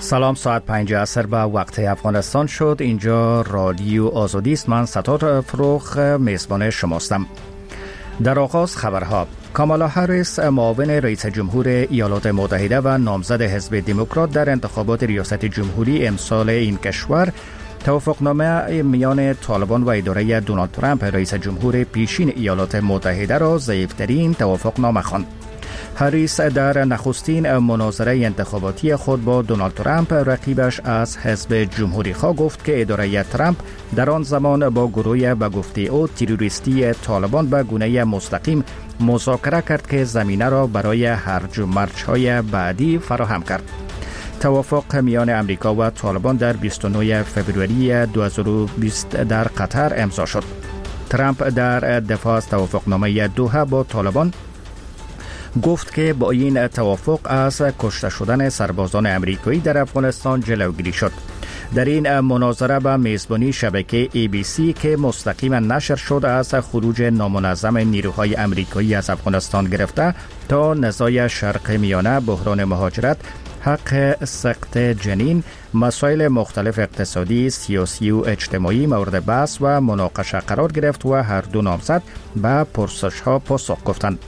سلام، ساعت 5 عصر به وقت افغانستان شد. اینجا رادیو آزادی است. من ستار فروخ میزبان شماستم. در آغاز خبرها. کامالا هریس، معاون رئیس جمهور ایالات متحده و نامزد حزب دموکرات در انتخابات ریاست جمهوری امسال این کشور، توافقنامه میان طالبان و اداره دونالد ترامپ رئیس جمهور پیشین ایالات متحده را ضعیف‌ترین توافقنامه خواند. هریس در نخستین مناظره انتخاباتی خود با دونالد ترامپ، رقیبش از حزب جمهوری خواه، گفت که اداره ترامپ در آن زمان با گروه به گفته او تروریستی طالبان به گونه مستقیم مذاکره کرد که زمینه را برای هرج و مرج‌های بعدی فراهم کرد. توافق میان امریکا و طالبان در 29 فوریه 2020 در قطر امضا شد. ترامپ در دفاع از توافقنامه دوحه با طالبان گفت که با این توافق از کشته شدن سربازان امریکایی در افغانستان جلوگیری شد. در این مناظره به میزبانی شبکه ABC که مستقیما نشر شد، از خروج نامنظم نیروهای امریکایی از افغانستان گرفته تا نزاع شرق میانه، بحران مهاجرت، حق سقط جنین، مسائل مختلف اقتصادی، سیاسی و اجتماعی مورد بحث و مناقشه قرار گرفت و هر دو نامزد به پرسش‌ها پاسخ گفتند.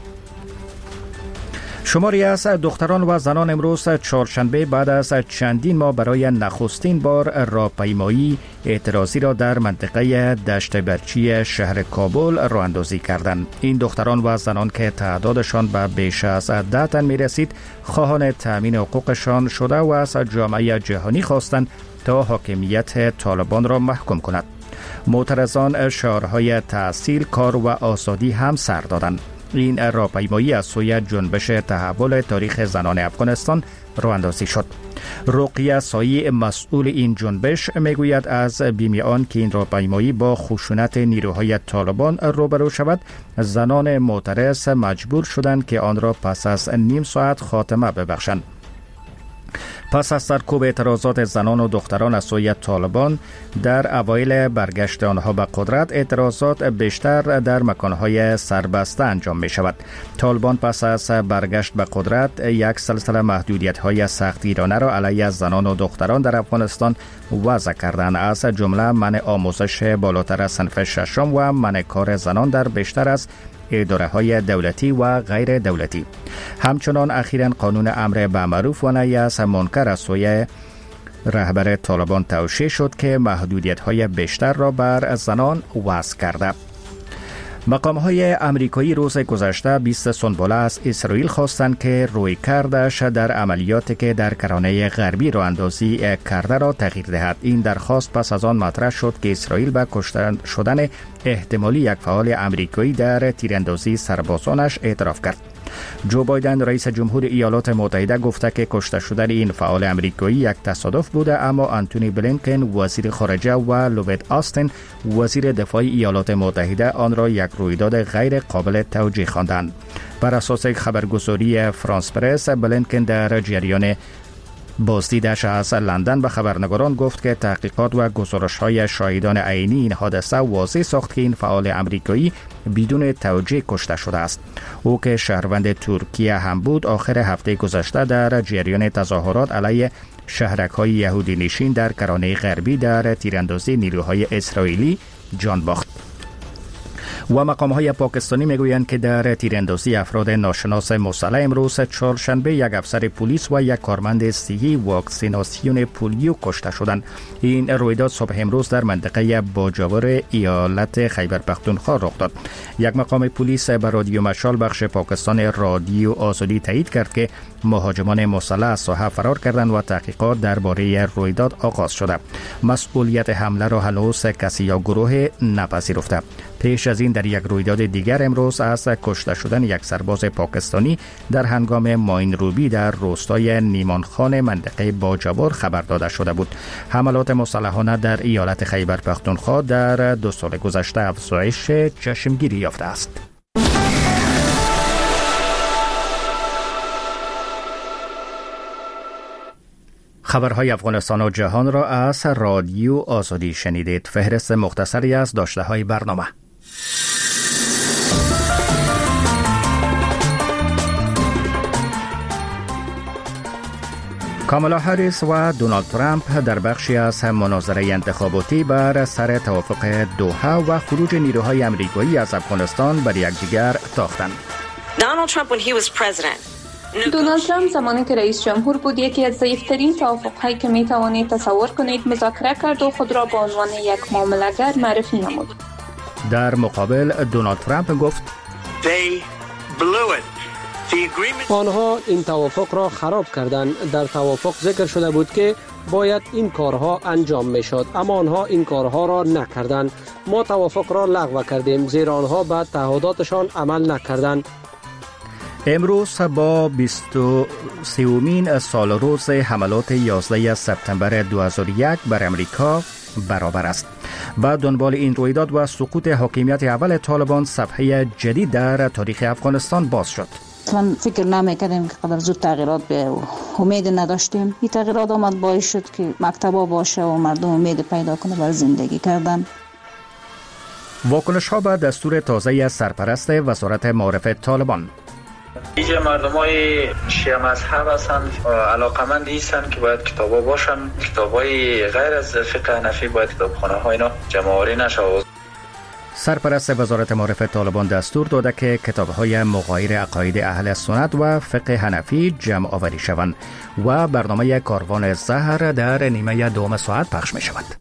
شماری از دختران و زنان امروز چهارشنبه بعد از چندین ماه برای نخستین بار راهپیمایی اعتراضی را در منطقه دشت برچی شهر کابل راه اندازی کردند. این دختران و زنان که تعدادشان به بیش از 10 تن می رسید، خواهان تأمین حقوقشان شده و از جامعه جهانی خواستند تا حاکمیت طالبان را محکوم کند. معترضان شعارهای تحصیل، کار و آزادی هم سر دادند. این راهپیمایی از سوی جنبش تحول تاریخ زنان افغانستان راه اندازی شد. رقیه سایی، مسئول این جنبش، میگوید از بیم آن که این راهپیمایی با خشونت نیروهای طالبان روبرو شود، زنان معترض مجبور شدند که آن را پس از نیم ساعت خاتمه ببخشند. پس از سرکوب اعتراضات زنان و دختران از سوی طالبان در اوایل برگشت آنها به قدرت، اعتراضات بیشتر در مکانهای سربسته انجام می شود. طالبان پس از برگشت به قدرت یک سلسله محدودیت‌های سختگیرانه را علیه زنان و دختران در افغانستان وضع کردند، از جمله منع آموزش بالاتر از صنف ششم و منع کار زنان در بیشتر از اداره‌های دولتی و غیر دولتی. همچنان اخیراً قانون امر بالمعروف و نهی از منکر از سوی رهبر طالبان توشیح شد که محدودیت‌های بیشتر را بر زنان وضع کرده. مقام‌های امریکایی روز گذشته 20 سنبله از اسرائیل خواستند که رویکردش در عملیاتی که در کرانه غربی راه اندازی کرده را تغییر دهد. این درخواست پس از آن مطرح شد که اسرائیل به کشته شدن احتمالی یک فعال امریکایی در تیراندازی سربازانش اعتراف کرد. جو بایدن، رئیس جمهور ایالات متحده، گفته که کشته شدن این فعال امریکایی یک تصادف بوده، اما آنتونی بلینکن، وزیر خارجه، و لوید آستین، وزیر دفاع ایالات متحده، آن را یک رویداد غیر قابل توجیه خواندند. بر اساس خبرگزاری فرانس پرس، بلینکن در جریان بازدیدش از لندن به خبرنگاران گفت که تحقیقات و گزارش‌های شاهدان عینی این حادثه واضح ساخت که این فعال امریکایی بدون توجیه کشته شده است. او که شهروند ترکیه هم بود، آخر هفته گذشته در جریان تظاهرات علیه شهرک‌های یهودی نشین در کرانه غربی در تیراندازی نیروهای اسرائیلی جان باخت. و مقام‌های پاکستانی میگویند که در تیراندازی افراد ناشناس مسلح امروز چهارشنبه یک افسر پلیس و یک کارمند صحی واکسیناسیون پولیو کشته شدند. این رویداد صبح امروز در منطقه باجاور ایالت خیبر پختونخوا رخ داد. یک مقام پلیس به رادیو مشال بخش پاکستان رادیو آزادی تایید کرد که مهاجمان مسلح از ساحه فرار کردند و تحقیقات درباره رویداد آغاز شده. مسئولیت حمله را هنوز کسی یا گروه نپذیرفته. پیش از این در یک رویداد دیگر امروز از کشته شدن یک سرباز پاکستانی در هنگام ماین روبی در روستای نیمانخان منطقه باجاور خبر داده شده بود. حملات مسلحانه در ایالت خیبر پختونخوا در 2 سال گذشته افزایش چشمگیری یافته است. خبرهای افغانستان و جهان را از رادیو آزادی شنیدید. فهرست مختصری از داشته‌های برنامه. کامالا هریس و دونالد ترامپ در بخشی از مناظره انتخاباتی بر سر توافق دوحه و خروج نیروهای آمریکایی از افغانستان بر یکدیگر تاختند. دونالد ترامپ زمانی که رئیس جمهور بود یکی از ضعیف‌ترین توافق‌هایی که می‌توانید تصور کنید مذاکره کرد و خود را به عنوان یک معامله‌گر معرفی نمود. در مقابل دونالد ترامپ گفت آنها این توافق را خراب کردند. در توافق ذکر شده بود که باید این کارها انجام میشد، اما آنها این کارها را نکردند. ما توافق را لغو کردیم زیرا آنها به تعهداتشان عمل نکردند. امروز با 23مین سال روز حملات 11 سپتامبر 2001 بر امریکا برابر است. با دنبال این رویداد و سقوط حاکمیت اول طالبان صفحه جدید در تاریخ افغانستان باز شد. من فکر نمی‌کردیم که قدر زود تغییرات بیاید و امید نداشتیم. این تغییرات آمد باعث شد که مکتبا باشه و مردم امید پیدا کنه برای زندگی کردن. واکنش‌ها به دستور تازه سرپرست وزارت معارف طالبان. اینجا مردمای شیعه مذهب هستند، علاقمند هستند که باید کتابا باشن. کتابای غیر از فقه حنفی باید کتابخانه ها اینا جمع آوری نشه. سرپرست وزارت معارف طالبان دستور داده که کتاب‌های مغایر عقاید اهل سنت و فقه حنفی جمع آوری شوند و برنامه کاروان زهر در نیمه دوم ساعت پخش می شود.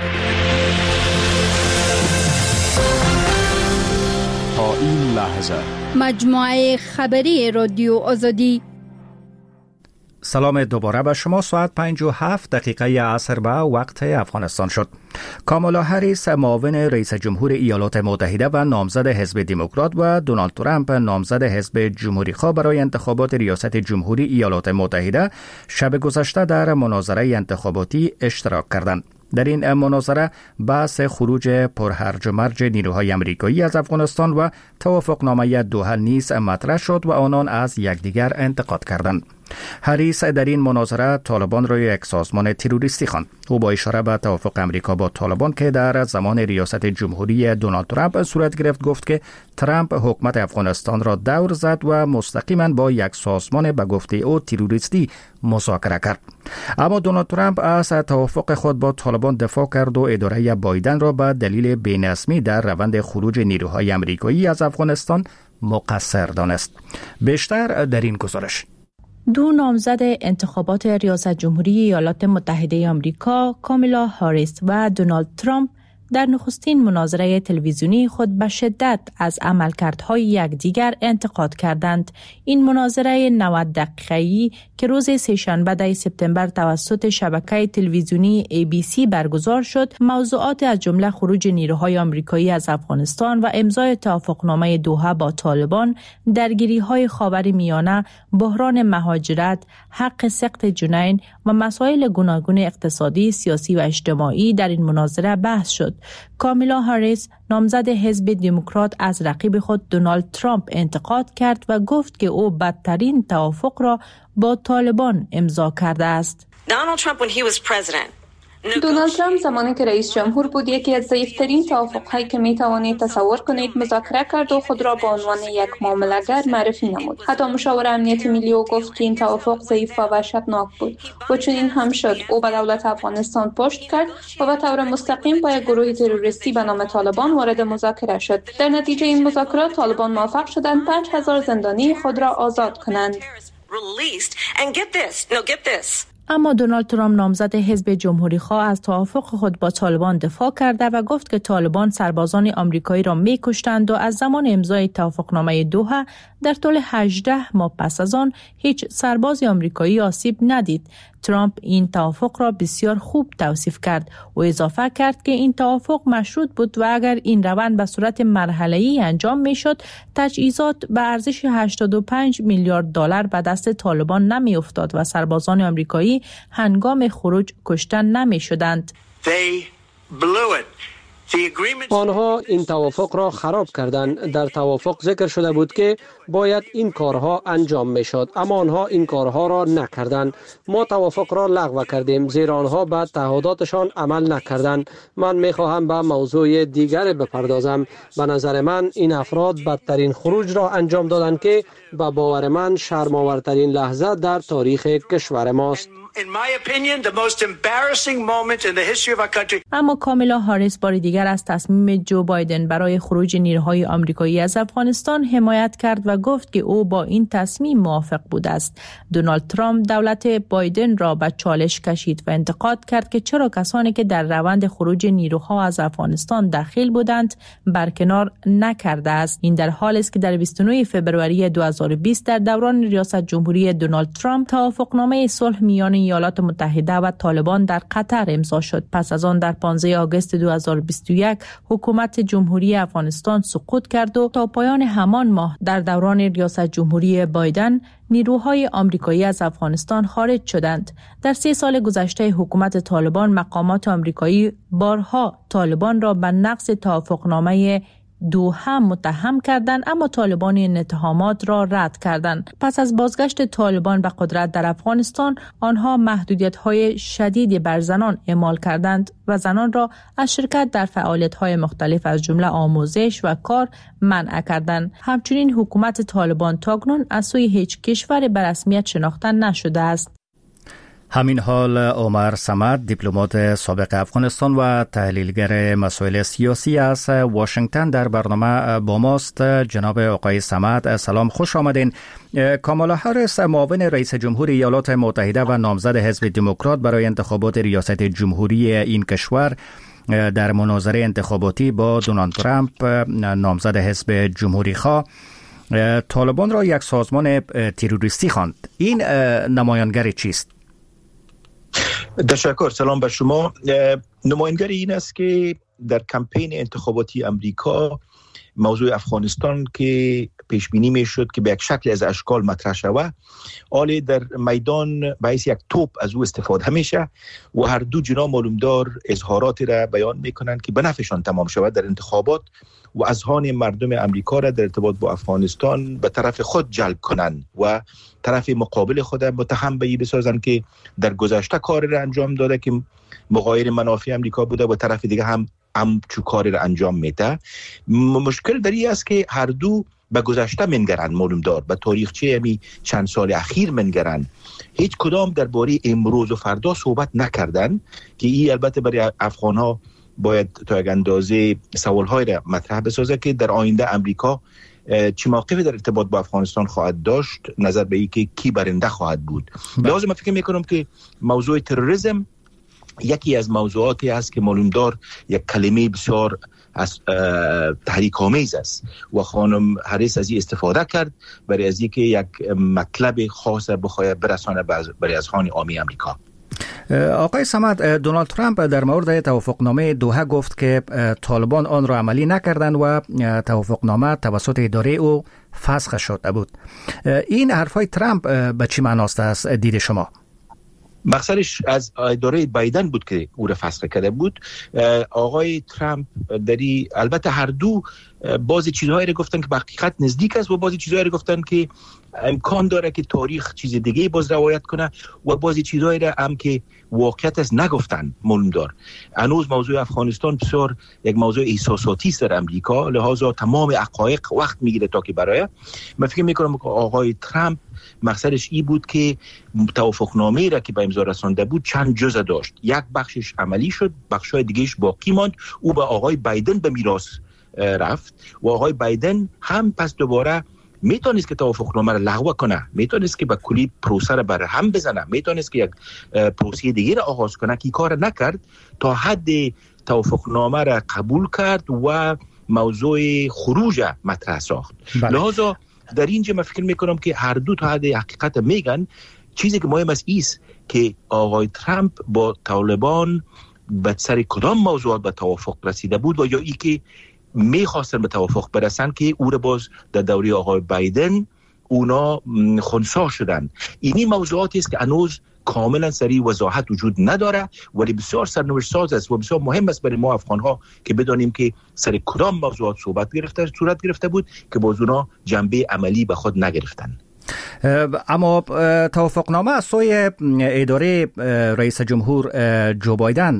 تا این لحظه مجموعه خبری رادیو آزادی. سلام دوباره به شما. ساعت 57 عصر به وقت افغانستان شد. کامالا هریس معاون رئیس جمهور ایالات متحده و نامزد حزب دموکرات و دونالد ترامپ نامزد حزب جمهوری خواه برای انتخابات ریاست جمهوری ایالات متحده شب گذشته در مناظره انتخاباتی اشتراک کردند. در این مناظره بحث خروج پرهرج و مرج نیروهای آمریکایی از افغانستان و توافقنامه دوحه نیز مطرح شد و آنان از یکدیگر انتقاد کردند. هریس در این مناظره طالبان را یک سازمان تروریستی خواند. او با اشاره به توافق امریکا با طالبان که در زمان ریاست جمهوری دونالد ترامپ صورت گرفت گفت که ترامپ حکومت افغانستان را دور زد و مستقیما با یک سازمان به گفته او تروریستی مذاکره کرد. اما دونالد ترامپ از توافق خود با طالبان دفاع کرد و اداره بایدن را به دلیل بی‌نظمی در روند خروج نیروهای آمریکایی از افغانستان مقصر دانست. بیشتر در این گزارش. دو نامزد انتخابات ریاست جمهوری ایالات متحده آمریکا، کامالا هریس و دونالد ترامپ، در نخستین مناظره تلویزیونی خود به شدت از عملکردهای یکدیگر انتقاد کردند. این مناظره 90 دقیقه‌ای که روز سه‌شنبه 10 سپتامبر توسط شبکه تلویزیونی ABC برگزار شد، موضوعات از جمله خروج نیروهای آمریکایی از افغانستان و امضای توافقنامه دوحه با طالبان، درگیری‌های خاورمیانه، بحران مهاجرت، حق سقط جنین و مسائل گوناگون اقتصادی، سیاسی و اجتماعی در این مناظره بحث شد. کامالا هریس نامزد حزب دموکرات از رقیب خود دونالد ترامپ انتقاد کرد و گفت که او بدترین توافق را با طالبان امضا کرده است. دونالد ترامپ زمانی که رئیس جمهور بود یکی از ضعیف‌ترین توافق‌هایی که می‌توانید تصور کنید مذاکره کرد و خود را به عنوان یک معامله‌گر معرفی نمود. حتی مشاور امنیت ملی او گفت که این توافق ضعیف و وحشتناک بود. و چون این هم شد، او به دولت افغانستان پشت کرد و به طور مستقیم با یک گروه تروریستی به نام طالبان وارد مذاکره شد. در نتیجه این مذاکرات طالبان موفق شدند 5000 زندانی خود را آزاد کنند. اما دونالد ترامپ نامزد حزب جمهوری خواه از توافق خود با طالبان دفاع کرده و گفت که طالبان سربازان آمریکایی را می‌کشتند و از زمان امضای توافقنامه دوحه در طول 18 ماه پس از آن هیچ سرباز آمریکایی آسیب ندید. ترامپ این توافق را بسیار خوب توصیف کرد و اضافه کرد که این توافق مشروط بود و اگر این روند به صورت مرحله‌ای انجام می‌شد، تجهیزات به ارزش 85 میلیارد دلار به دست طالبان نمی‌افتاد و سربازان آمریکایی هنگام خروج کشته نمی‌شدند. آنها این توافق را خراب کردند. در توافق ذکر شده بود که باید این کارها انجام میشد، اما آنها این کارها را نکردند. ما توافق را لغو کردیم زیرا آنها به تعهداتشان عمل نکردند. من میخواهم به موضوع دیگر بپردازم. به نظر من این افراد بدترین خروج را انجام دادند که به باور من شرم‌آورترین لحظه در تاریخ کشور ماست. اما کاملا هاریس بار دیگر از تصمیم جو بایدن برای خروج نیروهای آمریکایی از افغانستان حمایت کرد و گفت که او با این تصمیم موافق بود است. دونالد ترامپ دولت بایدن را به چالش کشید و انتقاد کرد که چرا کسانی که در روند خروج نیروها از افغانستان داخل بودند برکنار نکرده است. این در حالی است که در 29 فوریه 2020 در دوران ریاست جمهوری دونالد ترامپ توافقنامه صلح میان ایالات متحده و طالبان در قطر امضا شد. پس از آن در 15 آگوست 2021 حکومت جمهوری افغانستان سقوط کرد و تا پایان همان ماه در دوران ریاست جمهوری بایدن نیروهای آمریکایی از افغانستان خارج شدند. در 3 سال گذشته حکومت طالبان مقامات آمریکایی بارها طالبان را به نقض توافقنامه دوحه متهم کردند، اما طالبان این اتهامات را رد کردند. پس از بازگشت طالبان به قدرت در افغانستان، آنها محدودیت‌های شدیدی بر زنان اعمال کردند و زنان را از شرکت در فعالیت‌های مختلف از جمله آموزش و کار منع کردند. همچنین حکومت طالبان تاکنون از سوی هیچ کشور به رسمیت شناخته نشده است. همین حال عمر صمد، دیپلمات سابق افغانستان و تحلیلگر مسائل سیاسی از واشنگتن در برنامه با ماست. جناب آقای صمد سلام، خوش آمدین. کامالا هاریس، معاون رئیس جمهور ایالات متحده و نامزد حزب دموکرات برای انتخابات ریاست جمهوری این کشور، در مناظره انتخاباتی با دونالد ترامپ نامزد حزب جمهوری خواه طالبان را یک سازمان تروریستی خواند. این نمایانگر چیست؟ تشکر. سلام به شما. نمایانگر این است که در کمپین انتخاباتی امریکا موضوع افغانستان که پیش بینی می شد که به یک شکل از اشکال مطرح شود، آلی در میدان باعث یک توپ از او استفاده میشه و هر دو جناح معلومدار اظهاراتی را بیان میکنند که به نفعشان تمام شود در انتخابات و اذهان مردم امریکا را در ارتباط با افغانستان به طرف خود جلب کنند و طرف مقابل خود متهم به این بسازند که در گذشته کاری را انجام داده که مغایر منافع امریکا بوده و طرف دیگه هم چو کاری را انجام میده. مشکل در این است که هر دو به گذشته منگرند، معلومدار به تاریخچه همی چند سال اخیر منگرند. هیچ کدام درباره امروز و فردا صحبت نکردند که این البته برای افغان‌ها باید تا یک اندازه سوال‌های را مطرح بسازه که در آینده امریکا چه موقفی در ارتباط با افغانستان خواهد داشت، نظر به این که کی برنده خواهد بود. لازم فکر میکنم که موضوع تروریسم یکی از موضوعاتی است که معلومدار یک کلمه بسیار از تحریک آمیز است و خانم هاریس از این استفاده کرد برای از اینکه یک مطلب خاص بخواهد برسانه برای اذهان عامی امریکا. آقای صمد، دونالد ترامپ در مورد توافقنامه دوحه گفت که طالبان آن را عملی نکردند و توافقنامه توسط اداره او فسخ شده بود. این حرفای ترامپ به چی معناست از دید شما؟ مقصدش از اداره بایدن بود که او را فسخ کرده بود. آقای ترامپ داری البته هر دو بعضی چیزهایی را گفتن که به حقیقت نزدیک است و بعضی چیزهایی را گفتن که امکان داره که تاریخ چیز دیگه باز روایت کنه و بعضی چیزهایی را هم که واقعیت است نگفتن. معلومدار هنوز موضوع افغانستان بسیار یک موضوع احساساتی است در امریکا، لحاظا تمام حقایق وقت میگیره تا که برای من فکر میکنم که آقای ترامپ مقصدش این بود که توافقنامه را که به امضا رسانده بود چند جزء داشت. یک بخشش عملی شد، بخشای دیگهش باقی ماند. او به آقای بایدن به میراث رفت و آقای بایدن هم پس دوباره میتونست که توافقنامه را لغو کنه، میتونست که به کلی پروسه را بر هم بزنه، میتونست که یک پروسه دیگه را آغاز کنه که کار نکرد، تا حد توافقنامه را قبول کرد و موضوع خروج مطرح ساخت. لذا در اینجا من فکر میکنم که هر دو تا حد حقیقت میگن. چیزی که مهم است ایست که آقای ترامپ با طالبان به سر کدام موضوعات به توافق رسیده بود و یا ای که میخواستن به توافق برسن که او را باز در دوره آقای بایدن اونا خنثی شدن. اینی موضوعاتی است که هنوز کاملا سریع وضاحت وجود نداره، ولی بسیار سرنوشت ساز است و بسیار مهم است برای ما افغان‌ها که بدانیم که سر کدام موضوعات صورت گرفته بود که باز اونا جنبه عملی به خود نگرفتن. اما توافقنامه از سوی اداره رئیس جمهور جو بایدن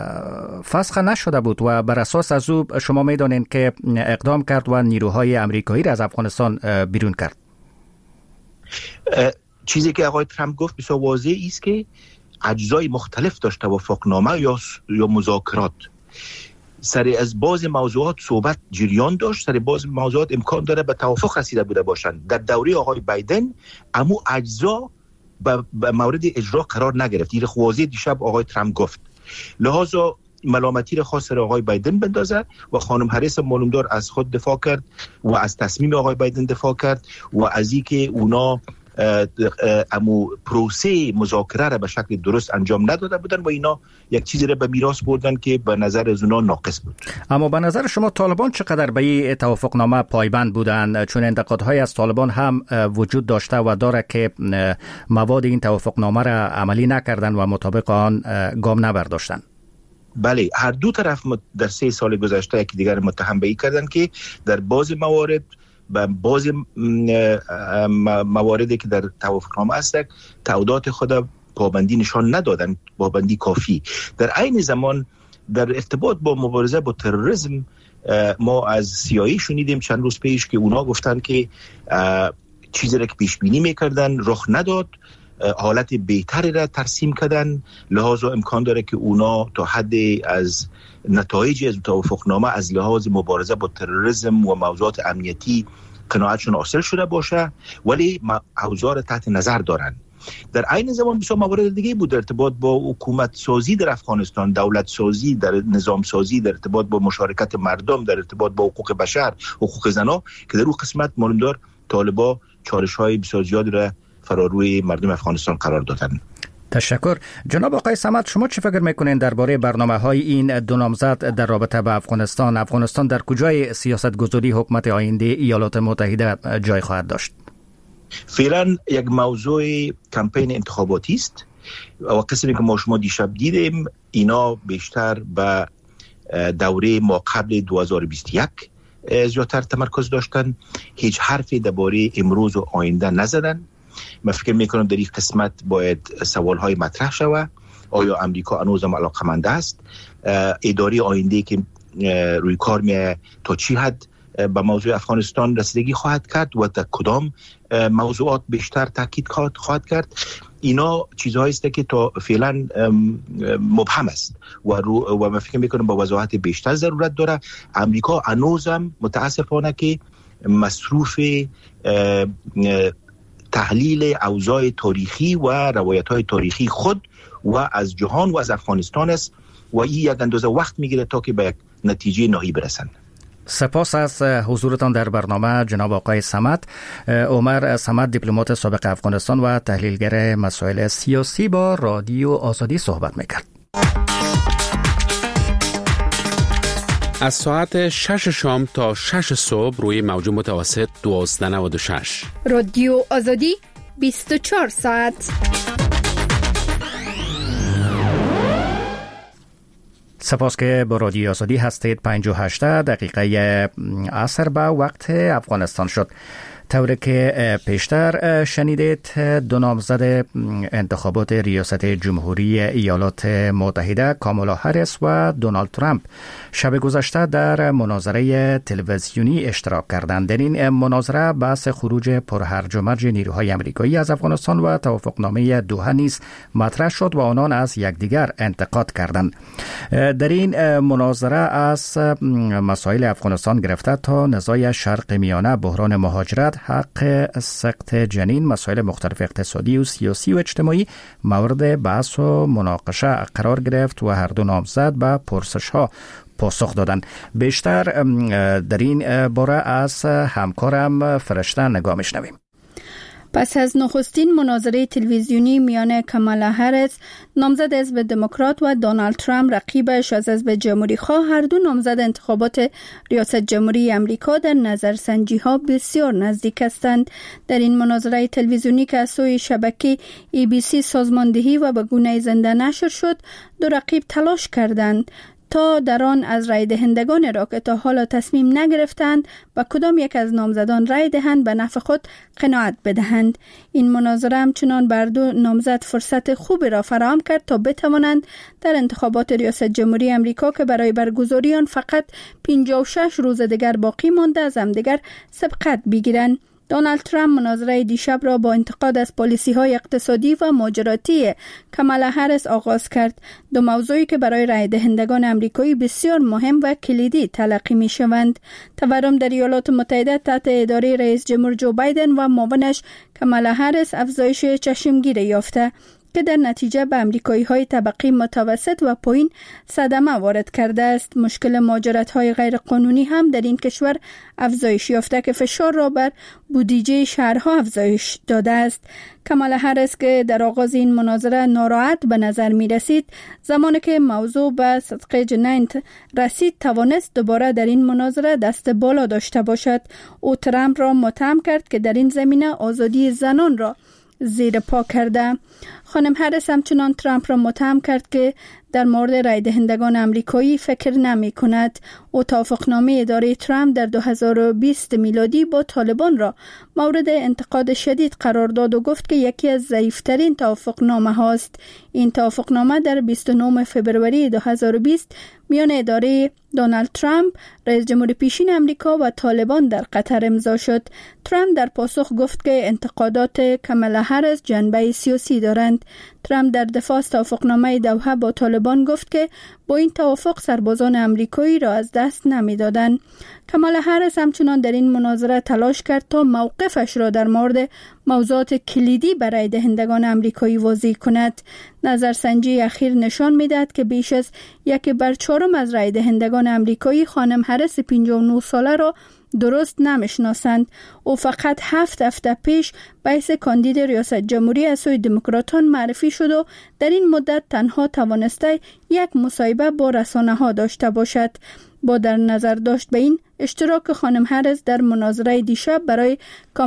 فسخ نشده بود و بر اساس از او شما میدانید که اقدام کرد و نیروهای امریکایی را از افغانستان بیرون کرد. چیزی که آقای ترامپ گفت بسیار واضح است که اجزای مختلف داشت توافقنامه یا مذاکرات. سر از بعض موضوعات صحبت جریان داشت، سر بعض موضوعات امکان داره به توافق رسیده بوده باشند. در دوره آقای بایدن امو اجزا به مورد اجرا قرار نگرفت. این واضح دیشب آقای ترامپ گفت. لذا ملامتی را خواست سر آقای بایدن بندازه و خانم هریس معلومدار از خود دفاع کرد و از تصمیم آقای بایدن دفاع کرد و از اینکه اونا امو پروسه مذاکره را به شکل درست انجام نداده بودن و اینا یک چیزی را به میراث بردن که به نظر از اونا ناقص بود. اما به نظر شما طالبان چقدر به این توافقنامه پایبند بودند؟ چون انتقادهای از طالبان هم وجود داشته و داره که مواد این توافقنامه را عملی نکردن و مطابق آن گام نبرداشتن. بله، هر دو طرف در 3 سال گذشته یکی دیگر متهم به این کردن که در بعضی موارد بعضی مواردی که در توافقنامه است تعهدات خود پابندی نشان ندادن، پابندی کافی. در عین زمان در ارتباط با مبارزه با تروریسم ما از CIA شنیدیم چند روز پیش که اونا گفتن که چیزی را که پیش بینی میکردن رخ نداد، حالت بهتری را ترسیم کردن، لحاظا امکان داره که اونا تا حد از نتایج از توافقنامه از لحاظ مبارزه با تروریسم و موضوعات امنیتی قناعتشون حاصل شده باشه، ولی اوضاع تحت نظر دارن. در عین زمان بسیار موارد دیگه بود در ارتباط با حکومت سازی در افغانستان، دولت سازی، در نظام سازی، در ارتباط با مشارکت مردم، در ارتباط با حقوق بشر، حقوق زنا، که در اون قسمت معلومدار طالبا چالش‌های بسیار زیادی را فراروی مردم افغانستان قرار دادن. تشکر. جناب آقای صمد، شما چه فکر میکنین درباره برنامه‌های این دو نامزد در رابطه با افغانستان؟ افغانستان در کجای سیاست‌گذاری حکومت آینده ایالات متحده جای خواهد داشت؟ فعلا یک موضوع کمپین انتخاباتی است و قسمی که ما شما دیشب دیدیم اینا بیشتر به دوره ما قبل 2021 زیادتر تمرکز داشتن. هیچ حرفی درباره امروز و آینده نزدن. من فکر میکنم در این قسمت باید سوالهای مطرح شود. آیا امریکا هنوزم علاقمند است؟ اداره آینده که روی کار میه تا چی حد به موضوع افغانستان رسیدگی خواهد کرد و در کدام موضوعات بیشتر تاکید خواهد کرد؟ اینا چیزهایی است که تا فعلا مبهم است و من فکر میکنم با وضاحت بیشتر ضرورت داره. امریکا هنوزم متاسفانه که مصروف تحلیل اوضاع تاریخی و روایت‌های تاریخی خود و از جهان و از افغانستان است و این یک اندازه وقت میگیره تا که به یک نتیجه نهایی برسند. سپاس از حضورتان در برنامه جناب آقای صمد. عمر صمد، دیپلمات سابق افغانستان و تحلیلگر مسائل سیاسی، با رادیو آزادی صحبت میکرد. از ساعت 6 شام تا 6 صبح روی موج متوسط 1296. رادیو آزادی 24 ساعت. سپاس که با رادیو آزادی هستید. 58 دقیقه عصر به وقت افغانستان شد. طوری که پیشتر شنیدید، دو نامزد انتخابات ریاست جمهوری ایالات متحده کامالا هریس و دونالد ترامپ شب گذشته در مناظره تلویزیونی اشتراک کردند. در این مناظره بحث خروج پرهرج و مرج نیروهای آمریکایی از افغانستان و توافقنامه دوحه نیز مطرح شد و آنان از یکدیگر انتقاد کردند. در این مناظره از مسائل افغانستان گرفته تا نزاع شرق میانه، بحران مهاجرت، حق سقط جنین، مسائل مختلف اقتصادی و سیاسی و اجتماعی مورد بحث و مناقشه قرار گرفت و هر دو نامزد به پرسش‌ها پاسخ دادند. بیشتر در این باره از همکارم فرشته نگاه میشنویم. پس از نخستین مناظره تلویزیونی میان کامالا هریس نامزد حزب دموکرات و دونالد ترامپ رقیبش از حزب جمهوری خواه، هر دو نامزد انتخابات ریاست جمهوری امریکا در نظرسنجی ها بسیار نزدیک هستند. در این مناظره تلویزیونی که از سوی شبکه ABC سازماندهی و به گونه زنده نشر شد، دو رقیب تلاش کردند تا در آن از رای دهندگان را که تا حالا تصمیم نگرفتند و کدام یک از نامزدان رای دهند به نفع خود قناعت بدهند. این مناظره همچنان بر دو نامزد فرصت خوبی را فراهم کرد تا بتوانند در انتخابات ریاست جمهوری امریکا که برای برگزاری آن فقط 56 روز دیگر باقی مانده از همدیگر سبقت بگیرند. دونالد ترامپ مناظره دیشب را با انتقاد از پالیسی‌های اقتصادی و مهاجرتی کامالا هریس آغاز کرد. دو موضوعی که برای رای دهندگان آمریکایی بسیار مهم و کلیدی تلقی می‌شوند. تورم در ایالات متحده تحت اداره رئیس جمهور جو بایدن و معاونش کامالا هریس افزایش چشمگیر یافته که در نتیجه به امریکایی‌های طبقه متوسط و پایین صدمه وارد کرده است. مشکل مهاجرت‌های غیرقانونی هم در این کشور افزایش یافته که فشار را بر بودجه شهرها افزایش داده است. کامالا هریس که در آغاز این مناظره ناراحت به نظر می رسید، زمانی که موضوع به صدقه جنین رسید توانست دوباره در این مناظره دست بالا داشته باشد. او ترامپ را متهم کرد که در این زمینه آزادی زنان را زیر پا کرده. خانم هریس همچنان ترامپ را متهم کرد که در مورد رای دهندگان آمریکایی فکر نمی کند. او توافقنامه اداره ترامپ در 2020 میلادی با طالبان را مورد انتقاد شدید قرار داد و گفت که یکی از ضعیفترین توافقنامه هاست. این توافقنامه در 29 فوریه 2020 میان اداره دونالد ترامپ، رئیس جمهور پیشین آمریکا و طالبان در قطر امضا شد. ترامپ در پاسخ گفت که انتقادات کامالا هریس جنبه سیاسی دارند. ترامپ در دفاع از توافقنامه دوحه با طالبان گفت که با این توافق سربازان آمریکایی را از دست نمی‌دادند. کامالا هریس همچنان در این مناظره تلاش کرد تا موقفش را در مورد موضوعات کلیدی برای دهندگان آمریکایی واضح کند. نظرسنجی اخیر نشان می‌دهد که بیش از 1/4 از رای دهندگان آمریکایی خانم هریس 59 ساله را درست نمیشناسند. او فقط 7 هفته پیش به حیث کاندید ریاست جمهوری از سوی دموکراتان معرفی شد و در این مدت تنها توانسته یک مصاحبه با رسانه‌ها داشته باشد. با در نظر داشت به این اشتراک خانم هریس در مناظره دیشب برای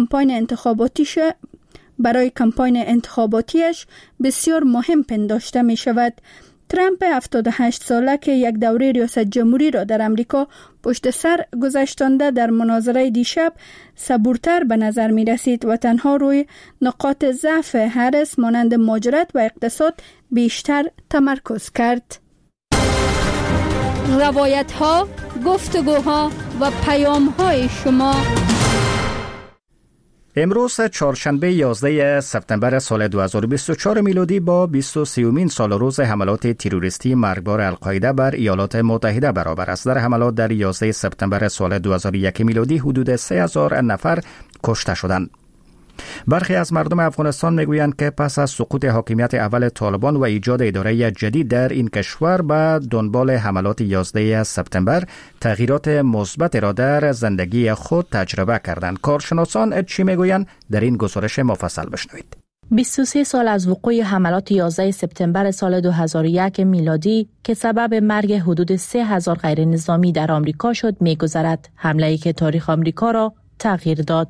کمپاین انتخاباتیش بسیار مهم پنداشته می شود. ترامپ 78 ساله که یک دوره ریاست جمهوری را در امریکا پشت سر گذاشتنده در مناظره دیشب صبورتر به نظر می رسید و تنها روی نقاط ضعف هریس مانند مهاجرت و اقتصاد بیشتر تمرکز کرد. روایت ها، گفتگوها و پیام های شما. امروز چهارشنبه 11 سپتامبر سال 2024 میلادی با 23مین سال روز حملات تروریستی مرگبار القاعده بر ایالات متحده برابر است. در حملات در 11 سپتامبر سال 2001 میلادی حدود 3000 نفر کشته شدند. برخی از مردم افغانستان میگویند که پس از سقوط حاکمیت اول طالبان و ایجاد اداره جدید در این کشور به دنبال حملات 11 سپتامبر تغییرات مثبت را در زندگی خود تجربه کردند. کارشناسان چی میگویند؟ در این گزارش مفصل بشنوید. 23 سال از وقوع حملات 11 سپتامبر سال 2001 میلادی که سبب مرگ حدود 3000 غیر نظامی در آمریکا شد میگذرد. حمله‌ای که تاریخ آمریکا را تغییر داد.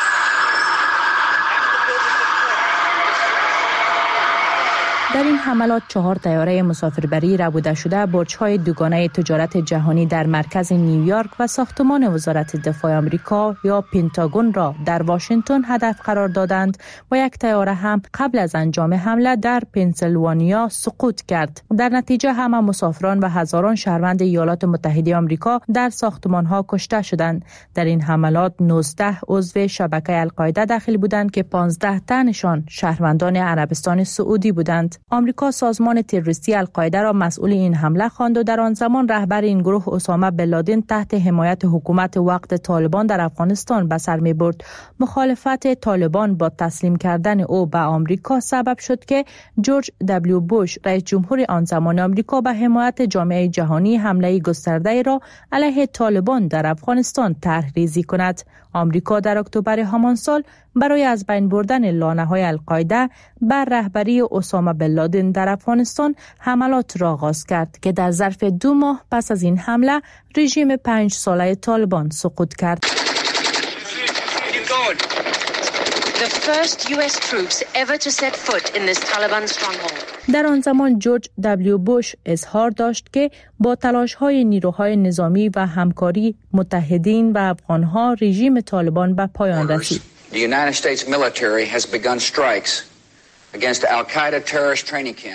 در این حملات 4 طیاره مسافربری ربوده شده برج‌های دوگانه تجارت جهانی در مرکز نیویورک و ساختمان وزارت دفاع آمریکا یا پنتاگون را در واشنگتن هدف قرار دادند و یک طیاره هم قبل از انجام حمله در پنسیلوانیا سقوط کرد. در نتیجه همه مسافران و هزاران شهروند ایالات متحده آمریکا در ساختمان‌ها کشته شدند. در این حملات 19 عضو شبکه القاعده داخل بودند که 15 تنشان شهروندان عربستان سعودی بودند. آمریکا سازمان تروریستی القاعده را مسئول این حمله خواند و در آن زمان رهبر این گروه اسامه بن لادن تحت حمایت حکومت وقت طالبان در افغانستان به سر می‌برد. مخالفت طالبان با تسلیم کردن او به آمریکا سبب شد که جورج دبلیو بوش رئیس جمهور آن زمان آمریکا به حمایت جامعه جهانی حمله گسترده را علیه طالبان در افغانستان طرح‌ریزی کند. آمریکا در اکتبر همان سال برای از بین بردن لانه‌های القاعده بر رهبری اسامه بن لادن در افغانستان حملات را آغاز کرد که در ظرف 2 ماه پس از این حمله رژیم 5 ساله طالبان سقوط کرد. در آن زمان جورج دبلیو بوش اظهار داشت که با تلاش‌های نیروهای نظامی و همکاری متحدین و افغان‌ها رژیم طالبان به پایان رسید. The United States military has begun strikes against Al-Qaeda terrorist training camps.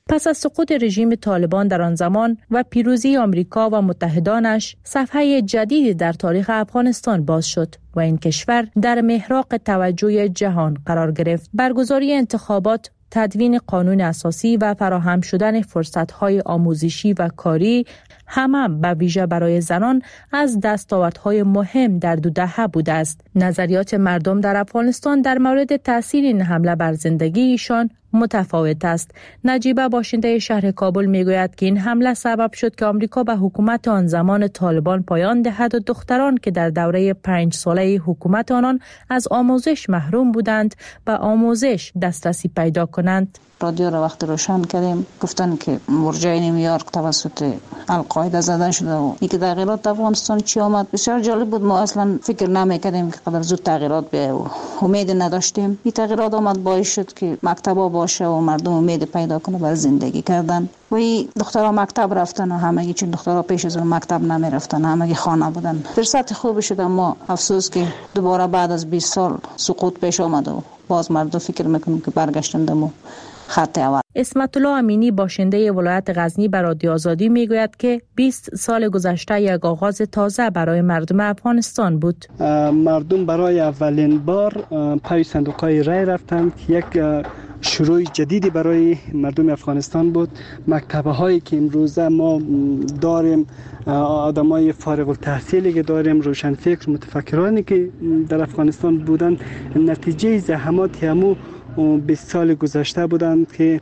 پس از سقوط رژیم طالبان در آن زمان و پیروزی آمریکا و متحدانش، صفحه جدیدی در تاریخ افغانستان باز شد و این کشور در محراق توجه جهان قرار گرفت. برگزاری انتخابات، تدوین قانون اساسی و فراهم شدن فرصت‌های آموزشی و کاری همه به ویژه برای زنان از دستاوردهای مهم در 2 دهه بوده است. نظریات مردم در افغانستان در مورد تأثیر این حمله بر زندگی ایشان متفاوت است. نجیبه باشنده شهر کابل میگوید که این حمله سبب شد که آمریکا به حکومت آن زمان طالبان پایان دهد و دختران که در دوره 5 ساله حکومت آنان از آموزش محروم بودند به آموزش دسترسی پیدا کنند. رادیو را وقت روشن کردیم، گفتن که مرجع نیویورک توسط القاعده زده شده و این که تغییرات افغانستان چی آمد. بسیار جالب بود. ما اصلا فکر نمی‌کردیم که قدر زود تغییرات بیاید و امید نداشتیم. این تغییرات آمد باعث شد که مکتبا باشه و مردم امید پیدا کنه برای زندگی کردن. و این دخترها مکتب رفتن و همگی، چون دخترها پیش از اون مکتب نمی رفتن، همگی خانه بودن. فرصت خوب شد، اما افسوس که دوباره بعد از 20 سال سقوط پیش آمد و باز مردم فکر میکنن که برگشتن دمو خط اول. اسمت الله امینی باشنده ولایت غزنی به رادیو آزادی میگوید که 20 سال گذشته یک آغاز تازه برای مردم افغانستان بود. مردم برای اولین بار پای صندوق‌های رای رفتند. یک شروع جدیدی برای مردم افغانستان بود. مکتب‌هایی که امروزه ما داریم، آدمای فارغ التحصیلی که داریم، روشنفکر، متفکرانی که در افغانستان بودن، نتیجه زحمات همو 20 سال گذشته بودند که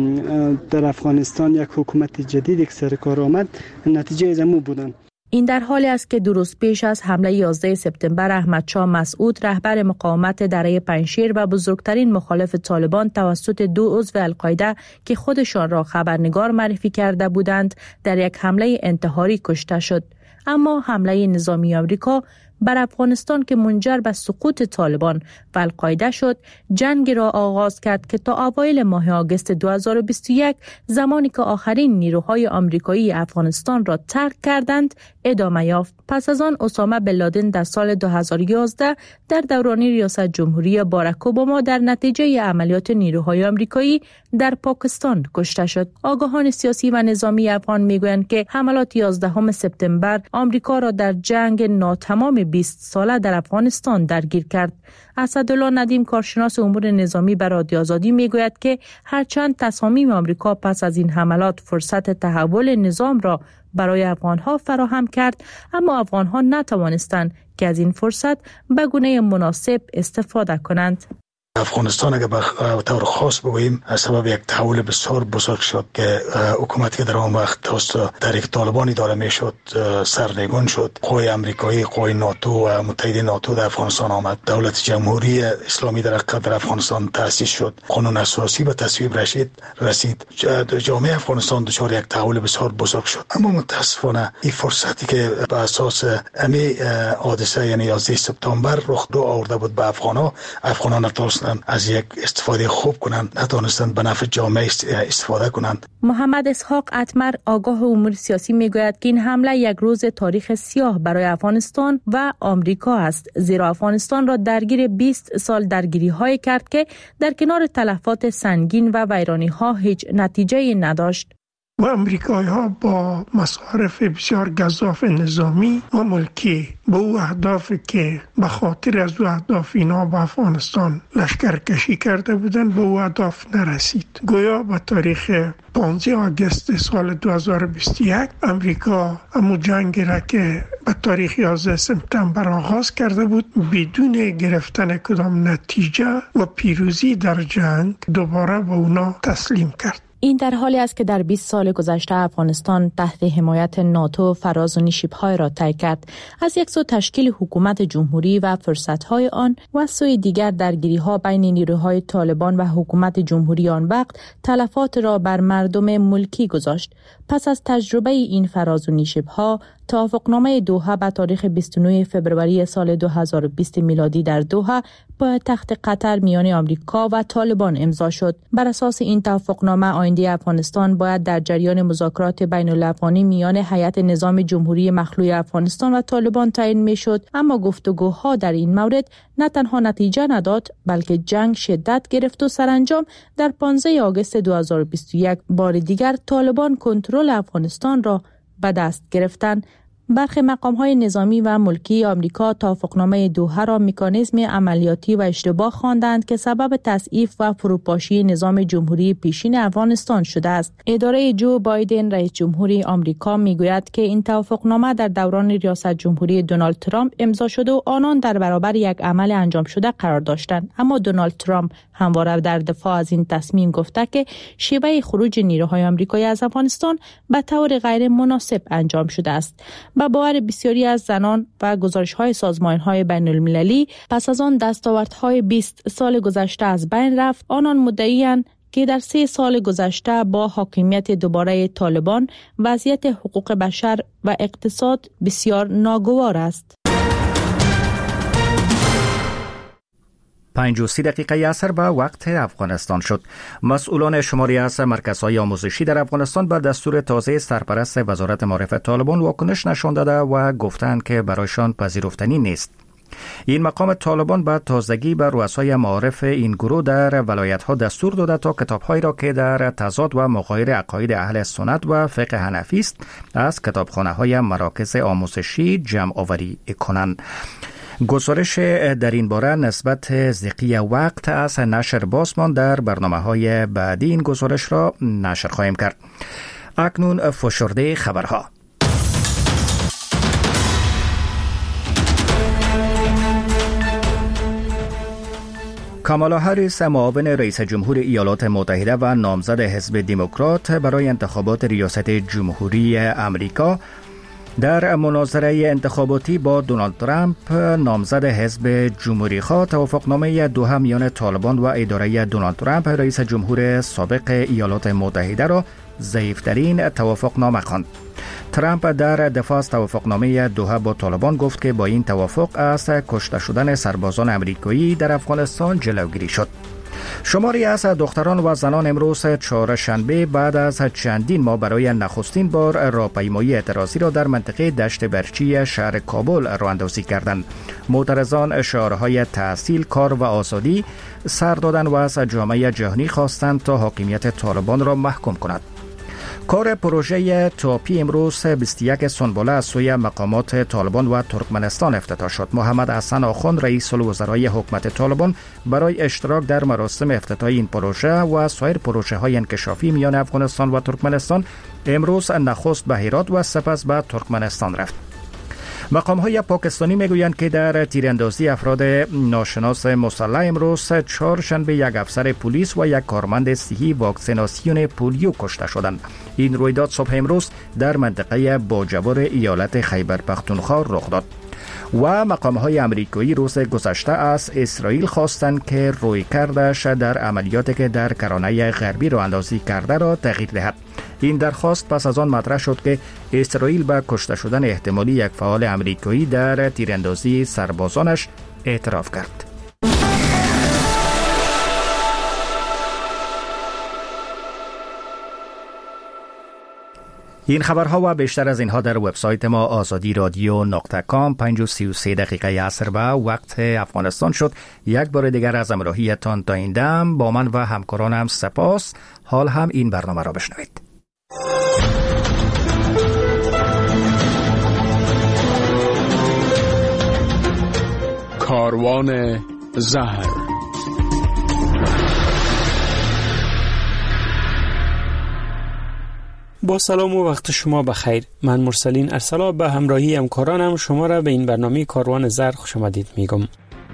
در افغانستان یک حکومت جدید که سر کار آمد، نتیجه از همو بودند. این در حالی است که 2 روز پیش از حمله 11 سپتامبر احمد شاه مسعود، رهبر مقاومت دره پنجشیر و بزرگترین مخالف طالبان، توسط 2 عضو القاعده که خودشان را خبرنگار معرفی کرده بودند در یک حمله انتحاری کشته شد. اما حمله نظامی آمریکا بر افغانستان که منجر به سقوط طالبان و القاعده شد، جنگ را آغاز کرد که تا اوایل ماه آگوست 2021، زمانی که آخرین نیروهای آمریکایی افغانستان را ترک کردند، ادامه یافت. پس از آن اسامه بن لادن در سال 2011 در دوران ریاست جمهوری باراک اوباما در نتیجه عملیات نیروهای آمریکایی در پاکستان کشته شد. آگاهان سیاسی و نظامی افغان میگویند که حملات 11 سپتامبر آمریکا را در جنگ ناتمام 20 ساله در افغانستان درگیر کرد. اسدالله ندیم، کارشناس امور نظامی، به رادیو آزادی میگوید که هرچند تصامیم آمریکا پس از این حملات فرصت تحول نظام را برای افغانها فراهم کرد، اما افغانها نتوانستند که از این فرصت به گونه مناسب استفاده کنند. افغانستان اگر به طور خاص بگوییم از سبب یک تحول بسیار بزرگ شد که حکومتی که در آن وقت توسط تحریک طالبانی داره میشد سرنگون شد. قوای امریکایی، قوای ناتو و متحدین ناتو در افغانستان آمد. دولت جمهوری اسلامی در افغانستان تأسیس شد. قانون اساسی به تصویب رسید. جامعه افغانستان دچار یک تحول بسیار بزرگ شد. اما متاسفانه این فرصتی که به اساس امی حادثه یعنی 11 سپتامبر رخ آورده بود به افغانان نتونستند از یک استفاده خوب کنند، نتونستند به نفع جامعه استفاده کنند. محمد اسحاق اتمر، آگاه امور سیاسی، میگوید که این حمله یک روز تاریخ سیاه برای افغانستان و آمریکا است، زیرا افغانستان را درگیر 20 سال درگیری های کرد که در کنار تلفات سنگین و ویرانی ها هیچ نتیجه نداشت. و امریکایی ها با مصارف بسیار گزاف نظامی و ملکی به او اهدافی که به خاطر از او اهداف اینا به افغانستان لشکرکشی کرده بودن به او اهداف نرسید. گویا به تاریخ 15 آگوست سال 2021 امریکا همون جنگی را که به تاریخ 11 سپتامبر آغاز کرده بود بدون گرفتن کدام نتیجه و پیروزی در جنگ دوباره به اونا تسلیم کرد. این در حالی است که در 20 سال گذشته افغانستان تحت حمایت ناتو فراز و نشیب‌های را طی کرد. از یک سو تشکیل حکومت جمهوری و فرصت‌های آن و از سوی دیگر درگیری‌ها بین نیروهای طالبان و حکومت جمهوری آن وقت تلفات را بر مردم ملکی گذاشت. پس از تجربه این فراز و نشیب‌ها، توافقنامه دوحه به تاریخ 29 فوریه سال 2020 میلادی در دوحه با تخت قطر میان آمریکا و طالبان امضا شد. بر اساس این توافقنامه نماینده افغانستان باید در جریان مذاکرات بین الافغانی میان هیئت نظام جمهوری مخلوع افغانستان و طالبان تعیین میشد، اما گفتگوها در این مورد نه تنها نتیجه نداد بلکه جنگ شدت گرفت و سرانجام در 15 آگوست 2021 بار دیگر طالبان کنترل افغانستان را به دست گرفتند. برخی مقام‌های نظامی و ملکی آمریکا توافقنامه دوحه را مکانیزم عملیاتی و اشتباه خواندند که سبب تضعیف و فروپاشی نظام جمهوری پیشین افغانستان شده است. اداره جو بایدن رئیس جمهوری آمریکا میگوید که این توافقنامه در دوران ریاست جمهوری دونالد ترامپ امضا شده و آنان در برابر یک عمل انجام شده قرار داشتند، اما دونالد ترامپ همواره در دفاع از این تصمیم گفته که شیوه خروج نیروهای آمریکایی از افغانستان به طور غیر مناسب انجام شده است. با باور بسیاری از زنان و گزارش‌های سازمان‌های بین‌المللی، پس از آن دستاوردهای 20 سال گذشته از بین رفت، آنان مدعی‌اند که در 3 سال گذشته با حاکمیت دوباره طالبان وضعیت حقوق بشر و اقتصاد بسیار ناگوار است. 35 دقیقه عصر به وقت افغانستان شد. مسئولان شماری از مرکزهای آموزشی در افغانستان به دستور تازه سرپرست وزارت معارف طالبان واکنش نشان داده و گفتند که برایشان پذیرفتنی نیست. این مقام طالبان به تازگی به رؤسای معارف این گروه در ولایت‌ها دستور داده تا کتاب‌هایی را که در تضاد و مغایر عقاید اهل سنت و فقه حنفی است از کتابخانه‌های مراکز آموزشی جمع آوری کنند. گزارش در این باره نسبت ضیقی وقت از نشر بازمان در برنامه‌های بعدی این گزارش را نشر خواهیم کرد. اکنون فشرده خبرها. کامالا هریس، معاون رئیس جمهور ایالات متحده و نامزد حزب دموکرات برای انتخابات ریاست جمهوری امریکا، در مناظره انتخاباتی با دونالد ترامپ نامزد حزب جمهوری‌خواه توافقنامه دوحه میان طالبان و اداره دونالد ترامپ رئیس جمهور سابق ایالات متحده را ضعیف‌ترین توافقنامه خواند. ترامپ در دفاع از توافقنامه دوحه با طالبان گفت که با این توافق از کشته شدن سربازان امریکایی در افغانستان جلوگیری شد. شماری از دختران و زنان امروز چهارشنبه بعد از چندین ماه برای نخستین بار راهپیمایی اعتراضی را در منطقه دشت برچی شهر کابل راهاندازی کردند. معترضان شعارهای تحصیل، کار و آزادی سر دادند و از جامعه جهانی خواستند تا حاکمیت طالبان را محکوم کند. کار پروژه تاپی امروز 21 سنبله از سوی مقامات طالبان و ترکمنستان افتتاح شد. محمد حسن آخوند، رئیس الوزرای حکومت طالبان، برای اشتراک در مراسم افتتاح این پروژه و سایر پروژه های انکشافی میان افغانستان و ترکمنستان امروز نخست به هرات و سپس به ترکمنستان رفت. مقام‌های پاکستانی میگویند که در تیراندازی افراد ناشناس مسلح امروز چهارشنبه یک افسر پلیس و یک کارمند صحی واکسیناسیون پولیو کشته شدند. این رویداد صبح امروز در منطقه باجوار ایالت خیبر پختونخوا رخ داد. و مقام‌های امریکایی روز گذشته از اسرائیل خواستند که رویکردش در عملیاتی که در کرانه غربی راهاندازی کرده را تغییر دهد. این درخواست پس از آن مطرح شد که اسرائیل به کشته شدن احتمالی یک فعال امریکایی در تیراندازی سربازانش اعتراف کرد. این خبرها و بیشتر از اینها در وبسایت ما azadi.radio.com. 5:33 دقیقه عصر به وقت افغانستان شد. یک بار دیگر از همراهیتان تا این دم با من و همکارانم سپاس. حال هم این برنامه را بشنوید. کاروان زهر. با سلام و وقت شما بخیر. من مرسلین ارسلا به همراهی همکارانم شما را به این برنامه کاروان زهر خوش آمدید میگم.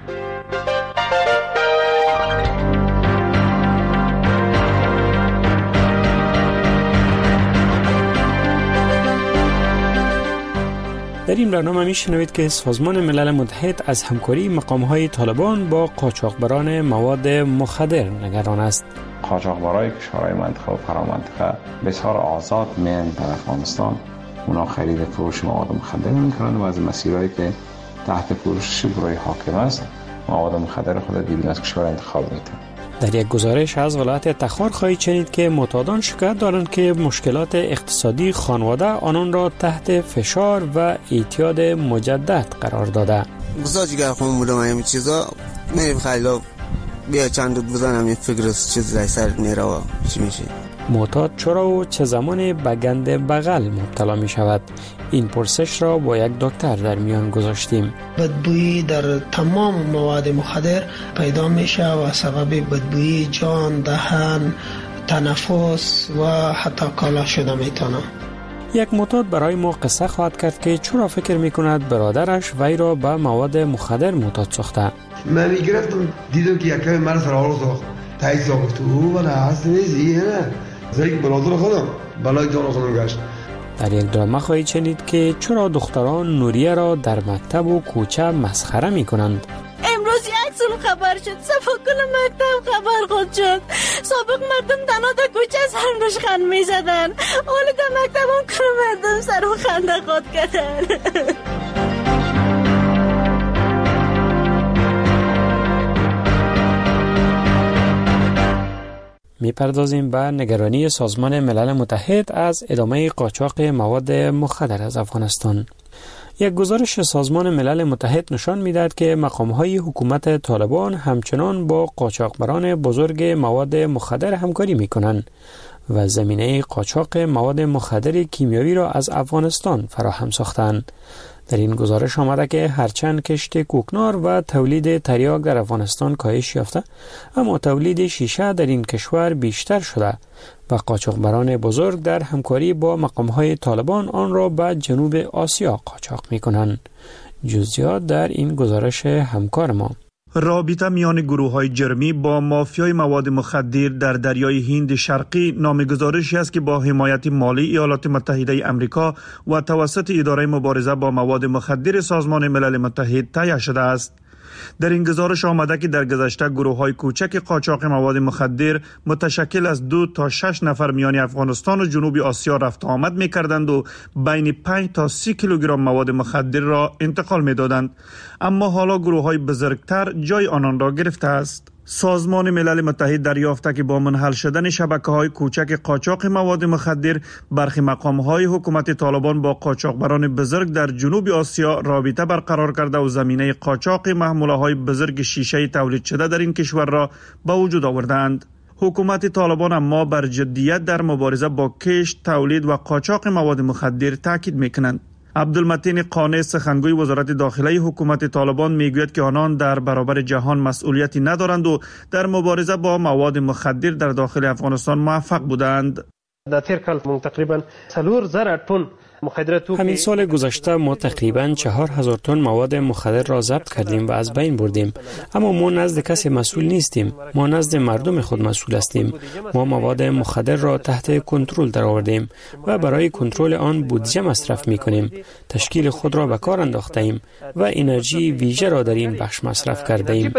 در این برنامه میشنوید که سازمان ملل متحد از همکاری مقام‌های طالبان با قاچاقبران مواد مخدر نگران است. قاچاقبرای کشورهای منطقه و فرامنطقه بسیار آزاد میان در افغانستان، اونا خرید فروش مواد مخدر میکنند و از مسیرهایی که تحت پوشش گروه حاکم است مواد مخدر خود بیرون از کشور انتخاب میکنند. در یک گزارش از ولایت تخار خواهید شنید که معتادان شکایت دارند که مشکلات اقتصادی خانواده آنان را تحت فشار و اعتیاد مجدد قرار داده. گذاشت که خون بودم همین چیزا میریم خیلی بیا چند دود بزنم این فکر چیز رای سر نیره و چی میشه. معتاد چرا و چه زمانی به گند بغل مبتلا می شود؟ این پرسش را با یک دکتر در میان گذاشتیم. بدبویی در تمام مواد مخدر پیدا میشه و سبب بدبویی جان، دهن، تنفس و حتی کالا شده میتونه. یک معتاد برای ما قصه خواهد کرد که چرا فکر میکند برادرش وی را به مواد مخدر معتاد ساخته. من میگرفتم دیدم که یکی مرا سر آرو ساخت تایید ساخت و نه هست نیزی نه زیگ برادر خودم بلای جان خودم گشت. در یک درامه خواهید شنید که چرا دختران نوریه را در مکتب و کوچه مسخره میکنند. امروز یک سال خبر شد صفا کل مکتب خبر خود شد. سابق مردم دنا در کوچه سر نشخند میزدن، حالا در مکتب هم کل مردم سر و خنده خود کردن. میپردازیم به نگرانی سازمان ملل متحد از ادامه قاچاق مواد مخدر از افغانستان. یک گزارش سازمان ملل متحد نشان می‌دهد که مقام‌های حکومت طالبان همچنان با قاچاقبران بزرگ مواد مخدر همکاری می‌کنند و زمینه قاچاق مواد مخدر کیمیایی را از افغانستان فراهم ساختند. در این گزارش آمده که هرچند کشت کوکنار و تولید تریاک در افغانستان کاهش یافته، اما تولید شیشه در این کشور بیشتر شده و قاچاقبران بزرگ در همکاری با مقام‌های طالبان آن را به جنوب آسیا قاچاق می‌کنند. جزئیات در این گزارش همکار ما. رابطه میان گروه‌های جرمی با مافیای مواد مخدر در دریای هند شرقی نامگذارشی است که با حمایت مالی ایالات متحده آمریکا و توسط اداره مبارزه با مواد مخدر سازمان ملل متحد تهیه شده است. در این گزارش آمده که در گذشته گروه‌های کوچک قاچاق مواد مخدر متشکل از 2 تا 6 نفر میان افغانستان و جنوب آسیا رفت آمد می‌کردند و بین 5 تا 30 کیلوگرم مواد مخدر را انتقال می‌دادند، اما حالا گروه‌های بزرگتر جای آنان را گرفته است. سازمان ملل متحد دریافته که با منحل شدن شبکه‌های کوچک قاچاق مواد مخدر، برخی مقام‌های حکومت طالبان با قاچاقبران بزرگ در جنوب آسیا رابطه برقرار کرده و زمینه قاچاق محموله‌های بزرگ شیشه تولید شده در این کشور را به وجود آوردند. حکومت طالبان اما بر جدیت در مبارزه با کشت، تولید و قاچاق مواد مخدر تاکید می‌کنند. عبدالمتین قانع سخنگوی وزارت داخله حکومت طالبان میگوید که آنان در برابر جهان مسئولیتی ندارند و در مبارزه با مواد مخدر در داخل افغانستان موفق بودند. در تیر کال تقریبا 4,000 تن همین سال گذشته ما تقریباً 4,000 تن مواد مخدر را ضبط کردیم و از بین بردیم، اما ما نزد کسی مسئول نیستیم، ما نزد مردم خود مسئول هستیم. ما مواد مخدر را تحت کنترل درآوردیم و برای کنترل آن بودجه مصرف می‌کنیم. تشکیل خود را به کار انداختیم و انرژی ویژه را در این بخش مصرف کردیم.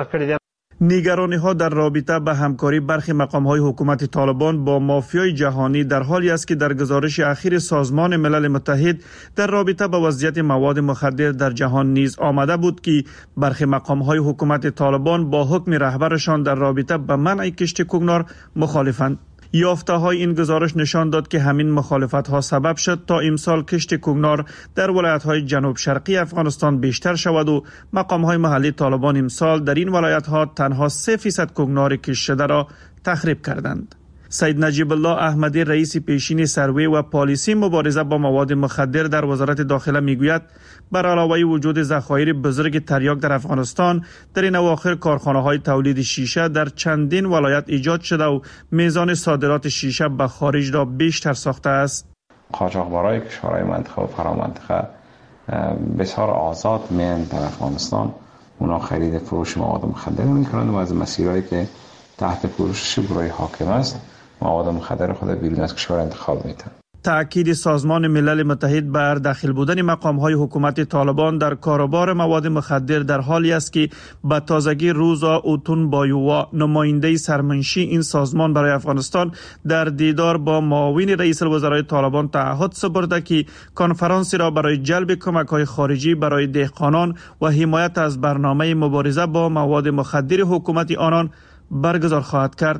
نگرانی‌ها در رابطه به همکاری برخی مقام‌های حکومت طالبان با مافیای جهانی در حالی است که در گزارش اخیر سازمان ملل متحد در رابطه با وضعیت مواد مخدر در جهان نیز آمده بود که برخی مقام‌های حکومت طالبان با حکم رهبرشان در رابطه به منع کشت کوکنار مخالفند. یافته‌های این گزارش نشان داد که همین مخالفت‌ها سبب شد تا امسال کشت کوکنار در ولایت‌های جنوب شرقی افغانستان بیشتر شود و مقام‌های محلی طالبان امسال در این ولایت‌ها تنها 3% کوکنار کشت شده را تخریب کردند. سید نجیب الله احمدی رئیس پیشین سروی و پالیسی مبارزه با مواد مخدر در وزارت داخله میگوید بر علاوه وجود ذخایر بزرگ تریاک در افغانستان، در این اواخر کارخانه‌های تولید شیشه در چندین ولایت ایجاد شده و میزان صادرات شیشه به خارج را بیشتر ساخته است. قاچاقبرای کشورهای منطقه و فرامنطقه بسیار آزاد میان در افغانستان، اونا خرید فروش مواد مخدر میکنند و از مسیرهایی که تحت پوشش گروه حاکم است مواد مخدر خود بیرون از کشور انتخاب میتن. تأکید سازمان ملل متحد بر داخل بودن مقام‌های حکومت طالبان در کاروبار مواد مخدر در حالی است که به تازگی روزا اوتون بایووا، نماینده سرمنشی این سازمان برای افغانستان، در دیدار با معاون رئیس الوزرای طالبان تعهد سپرده که کنفرانسی را برای جلب کمک‌های خارجی برای دهقانان و حمایت از برنامه مبارزه با مواد مخدر حکومت آنان برگزار خواهد کرد.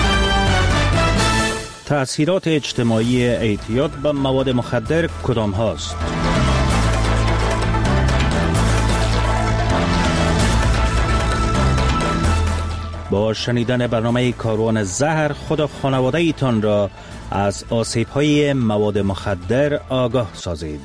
تأثیرات اجتماعی اعتیاد به مواد مخدر کدام هاست؟ با شنیدن برنامه کاروان زهر خود و خانواده ایتان را از آسیب‌های مواد مخدر آگاه سازید.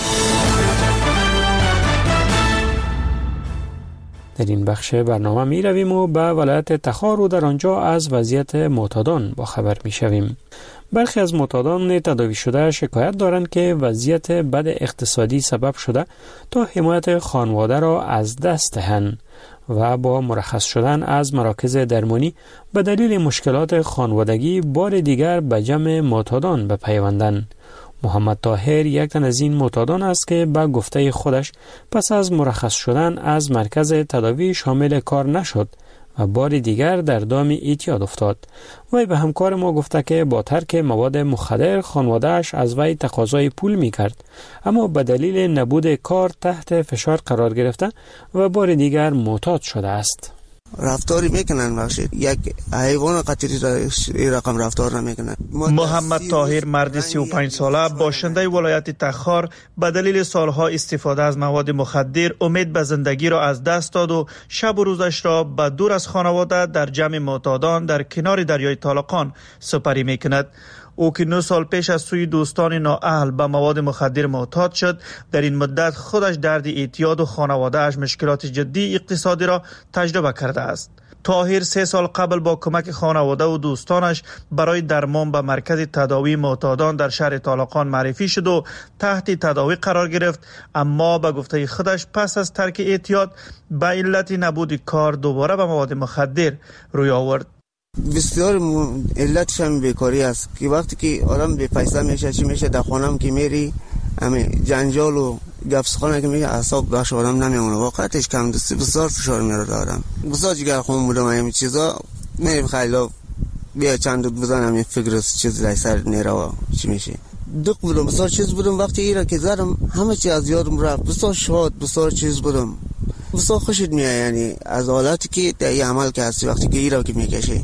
در این بخش برنامه می رویم و به ولایت تخار و در آنجا از وضعیت معتادان با خبر می شویم. برخی از معتادان تداوی شده شکایت دارند که وضعیت بد اقتصادی سبب شده تا حمایت خانواده را از دست دهند و با مرخص شدن از مراکز درمانی به دلیل مشکلات خانوادگی بار دیگر به جمع معتادان بپیوندند. محمد طاهر یک تن از این معتادان است که به گفته خودش پس از مرخص شدن از مرکز تداوی شامل کار نشد و بار دیگر در دام اعتیاد افتاد. وی به همکار ما گفته که با ترک مواد مخدر خانواده‌اش از وی تقاضای پول می‌کرد، اما به دلیل نبود کار تحت فشار قرار گرفته و بار دیگر معتاد شده است. رفتاری میکنن بخشید یک حیوان قطری رقم رفتار نمیکنن. محمد طاهر مرد 35 ساله باشنده ولایت تخار به دلیل سالها استفاده از مواد مخدر امید به زندگی را از دست داد و شب و روزش را به دور از خانواده در جمع معتادان در کنار دریای طالقان سپری میکند. او که 9 سال پیش از سوی دوستان نااهل به مواد مخدر معتاد شد، در این مدت خودش درد اعتیاد و خانواده‌اش مشکلات جدی اقتصادی را تجربه کرده است. طاهر 3 سال قبل با کمک خانواده و دوستانش برای درمان به مرکز تداوی معتادان در شهر طالقان معرفی شد و تحت تداوی قرار گرفت، اما به گفته خودش پس از ترک اعتیاد به علت نبود کار دوباره به مواد مخدر روی آورد. بسیار علتش هم بیکاری است که وقتی که آدم به پیسه میشه چی میشه در خانم که میری همه جنجال و گفسخانه که میگه اعصاب بخش آدم نمیمونه. واقعیتش کم دستی بسیار فشار میاره آدم. بسیار جگر خون بودم همین چیزا میریم خیلی بیا چند دود بزنم این فکر چیز رای سر نیره چی میشه دق بودم بسیار چیز بودم. وقتی ایره که زدم همه چی از یادم رفت. بسیار شاد بسیار چیز بودم. بسیار خوشت میاد یعنی از حالتی که در این عمل که هستی وقتی که ایره که میکشی.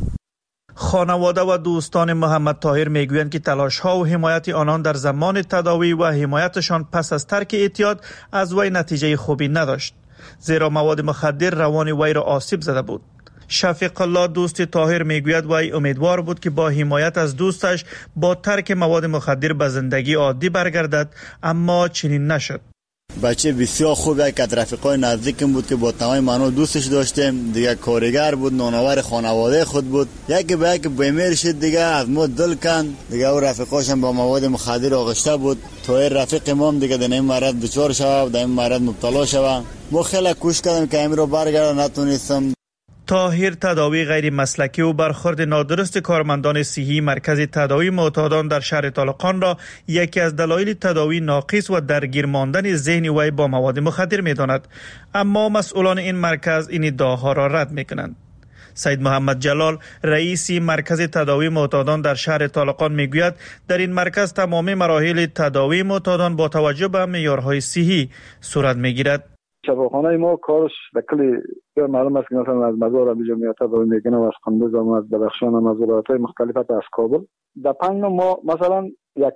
خانواده و دوستان محمد طاهر میگویند که تلاش‌ها و حمایت آنان در زمان تداوی و حمایتشان پس از ترک اعتیاد از وی نتیجه خوبی نداشت، زیرا مواد مخدر روان وی را آسیب زده بود. شفیق الله دوست طاهر میگوید وی امیدوار بود که با حمایت از دوستش با ترک مواد مخدر به زندگی عادی برگردد، اما چنین نشد. بچه بسیار خوب یک از رفیقای نزدیکم بود که با تمام معنی دوستش داشتیم. دیگه کارگر بود، نانآور خانواده خود بود. یکی به یک بیمار شد دیگه از ما دل کند. دیگه او رفیقاش هم با مواد مخدر آغشته بود. طاهر رفیق ما دیگه در این مرض دچار شد، در این مرض مبتلا شد. ما خیلی کوشش کردیم که امیر رو برگردم، نتونستم. طاهر تداوی غیر مسلکی و برخورد نادرست کارمندان صحی مرکز تداوی معتادان در شهر طالقان را یکی از دلایل تداوی ناقص و درگیر ماندن ذهن وی با مواد مخدر می‌داند، اما مسئولان این مرکز این ادعاها را رد می‌کنند. سید محمد جلال رئیس مرکز تداوی معتادان در شهر طالقان میگوید در این مرکز تمام مراحل تداوی معتادان با توجه به معیارهای صحی صورت می‌گیرد. شفاخانه ما کارش به کلی معلوم است که مثلا از مزار ابیجا میاد تداوی میکنه و از قندوز هم از بدخشان هم از ولایت‌های مختلف از کابل. در 5 ما مثلا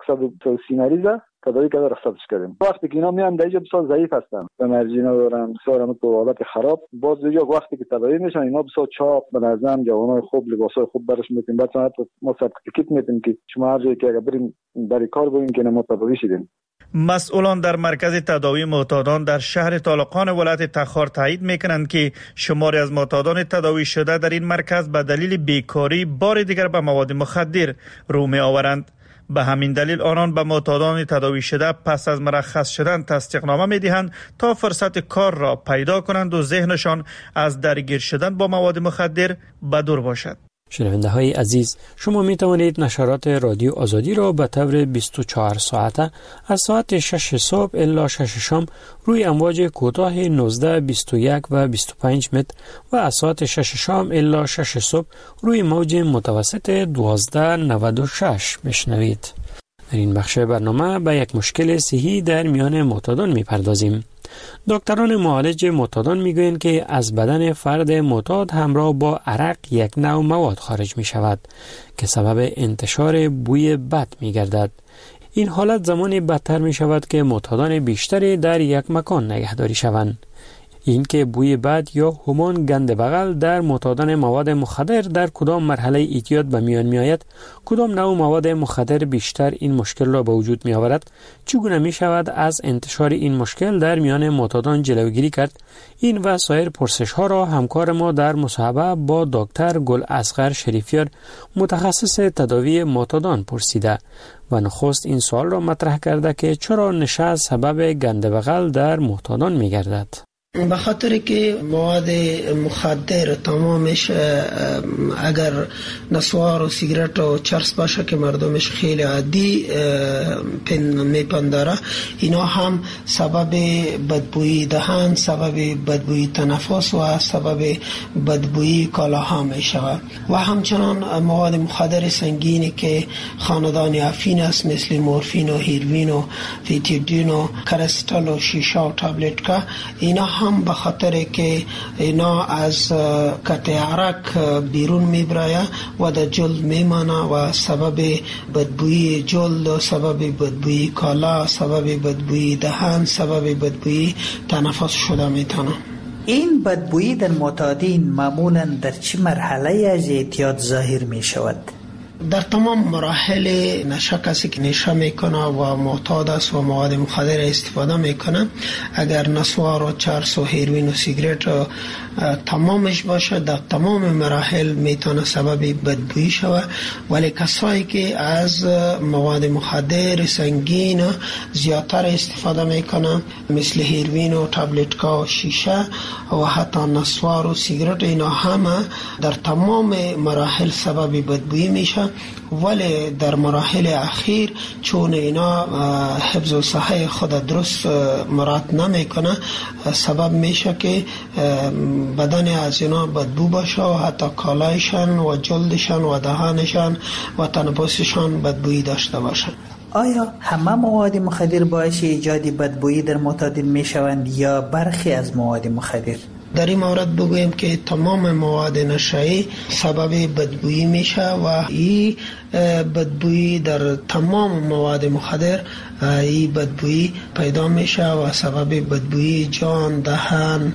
130 مریض تداوی کرده رخصتش کردیم. وقتی که اینا میان در اینجا بسیار ضعیف هستن، انرژی ندارن، بسیار هم تو حالت خراب. باز دیگه وقتی که تداوی میشن اینا بسیار چاق، منظم، جوانای خوب، لباسای خوب برش میتیم. بعد ما سرتیفیکیت میتیم که شما هر جایی که اگر بریم برای کار بریم که ما تداوی شدیم. مسئولان در مرکز تداوی معتادان در شهر طالقان ولایت تخار تایید میکنند که شماری از معتادان تداوی شده در این مرکز به دلیل بیکاری بار دیگر به مواد مخدر رو می آورند. به همین دلیل آنان به معتادان تداوی شده پس از مرخص شدن تصدیقنامه می دهند تا فرصت کار را پیدا کنند و ذهنشان از درگیر شدن با مواد مخدر به دور باشد. شنونده های عزیز، شما می توانید نشرات رادیو آزادی را به طور 24 ساعته از ساعت 6 صبح الی 6 شام روی امواج کوتاه 19، 21 و 25 متر و از ساعت 6 شام الی 6 صبح روی موج متوسط 1296 بشنوید. در این بخش برنامه به یک مشکل صحی در میان معتادان می پردازیم. دکتران معالج معتادان میگویند که از بدن فرد معتاد همراه با عرق یک نوع مواد خارج می شود که سبب انتشار بوی بد می گردد. این حالت زمانی بدتر می شود که معتادان بیشتری در یک مکان نگهداری شوند. این که بوی بد یا همان گند بغل در معتادان مواد مخدر در کدام مرحله اعتیاد به میان می آید، کدام نوع مواد مخدر بیشتر این مشکل را به وجود می آورد، چگونه می شود از انتشار این مشکل در میان معتادان جلوگیری کرد، این و سایر پرسش ها را همکار ما در مصاحبه با دکتر گل اصغر شریفیار متخصص تداوی معتادان پرسیده و نخست این سوال را مطرح کرده که چرا نشه سبب گند بغل در معتادان می گردد. به خاطر که مواد مخدر تمامش اگر نسوار و سیگرت و چرس باشه که مردمش خیلی عادی میپنداره، اینا هم سبب بدبویی دهان، سبب بدبویی تنفس و سبب بدبویی کالاها میشود. و همچنان مواد مخدر سنگینی که خاندان افین است مثل مورفین و هیروین و فیتیدین و کرستال و شیشه و تابلت که اینا هم به خاطر که اینا از قطع عرق بیرون میبرایه و در جلد میمانه و سبب بدبویی جلد، سبب بدبویی کالا، سبب بدبویی دهان، سبب بدبویی تنفس شده میتونه. این بدبویی در معتادین معمولا در چه مرحله از اعتیاد ظاهر می شود؟ در تمام مراحل نشه کسی که نشه میکنه و معتاد است و مواد مخدر استفاده میکنه، اگر نسوار و چرس و هیروین و سیگرت تمامش باشه، در تمام مراحل میتونه سبب بدبویی شود. ولی کسایی که از مواد مخدر سنگین زیادتر استفاده میکنه مثل هیروین و تابلت‌ها و شیشه و حتی نسوار و سیگرت، اینا همه در تمام مراحل سبب بدبویی میشه. ولی در مراحل اخیر چون اینا حفظ الصحه خود درست مراعات نمیکنه، سبب میشه که بدن از اینا بدبو باشه و حتی کالایشان و جلدشان و دهانشان و تنفسشان بدبویی داشته باشه. آیا همه مواد مخدر باعث ایجاد بدبویی در معتادین میشوند یا برخی از مواد مخدر؟ در این مورد بگویم که تمام مواد نشایی سبب بدبویی میشه و این بدبویی در تمام مواد مخدر این بدبویی پیدا میشه و سبب بدبویی جان، دهان،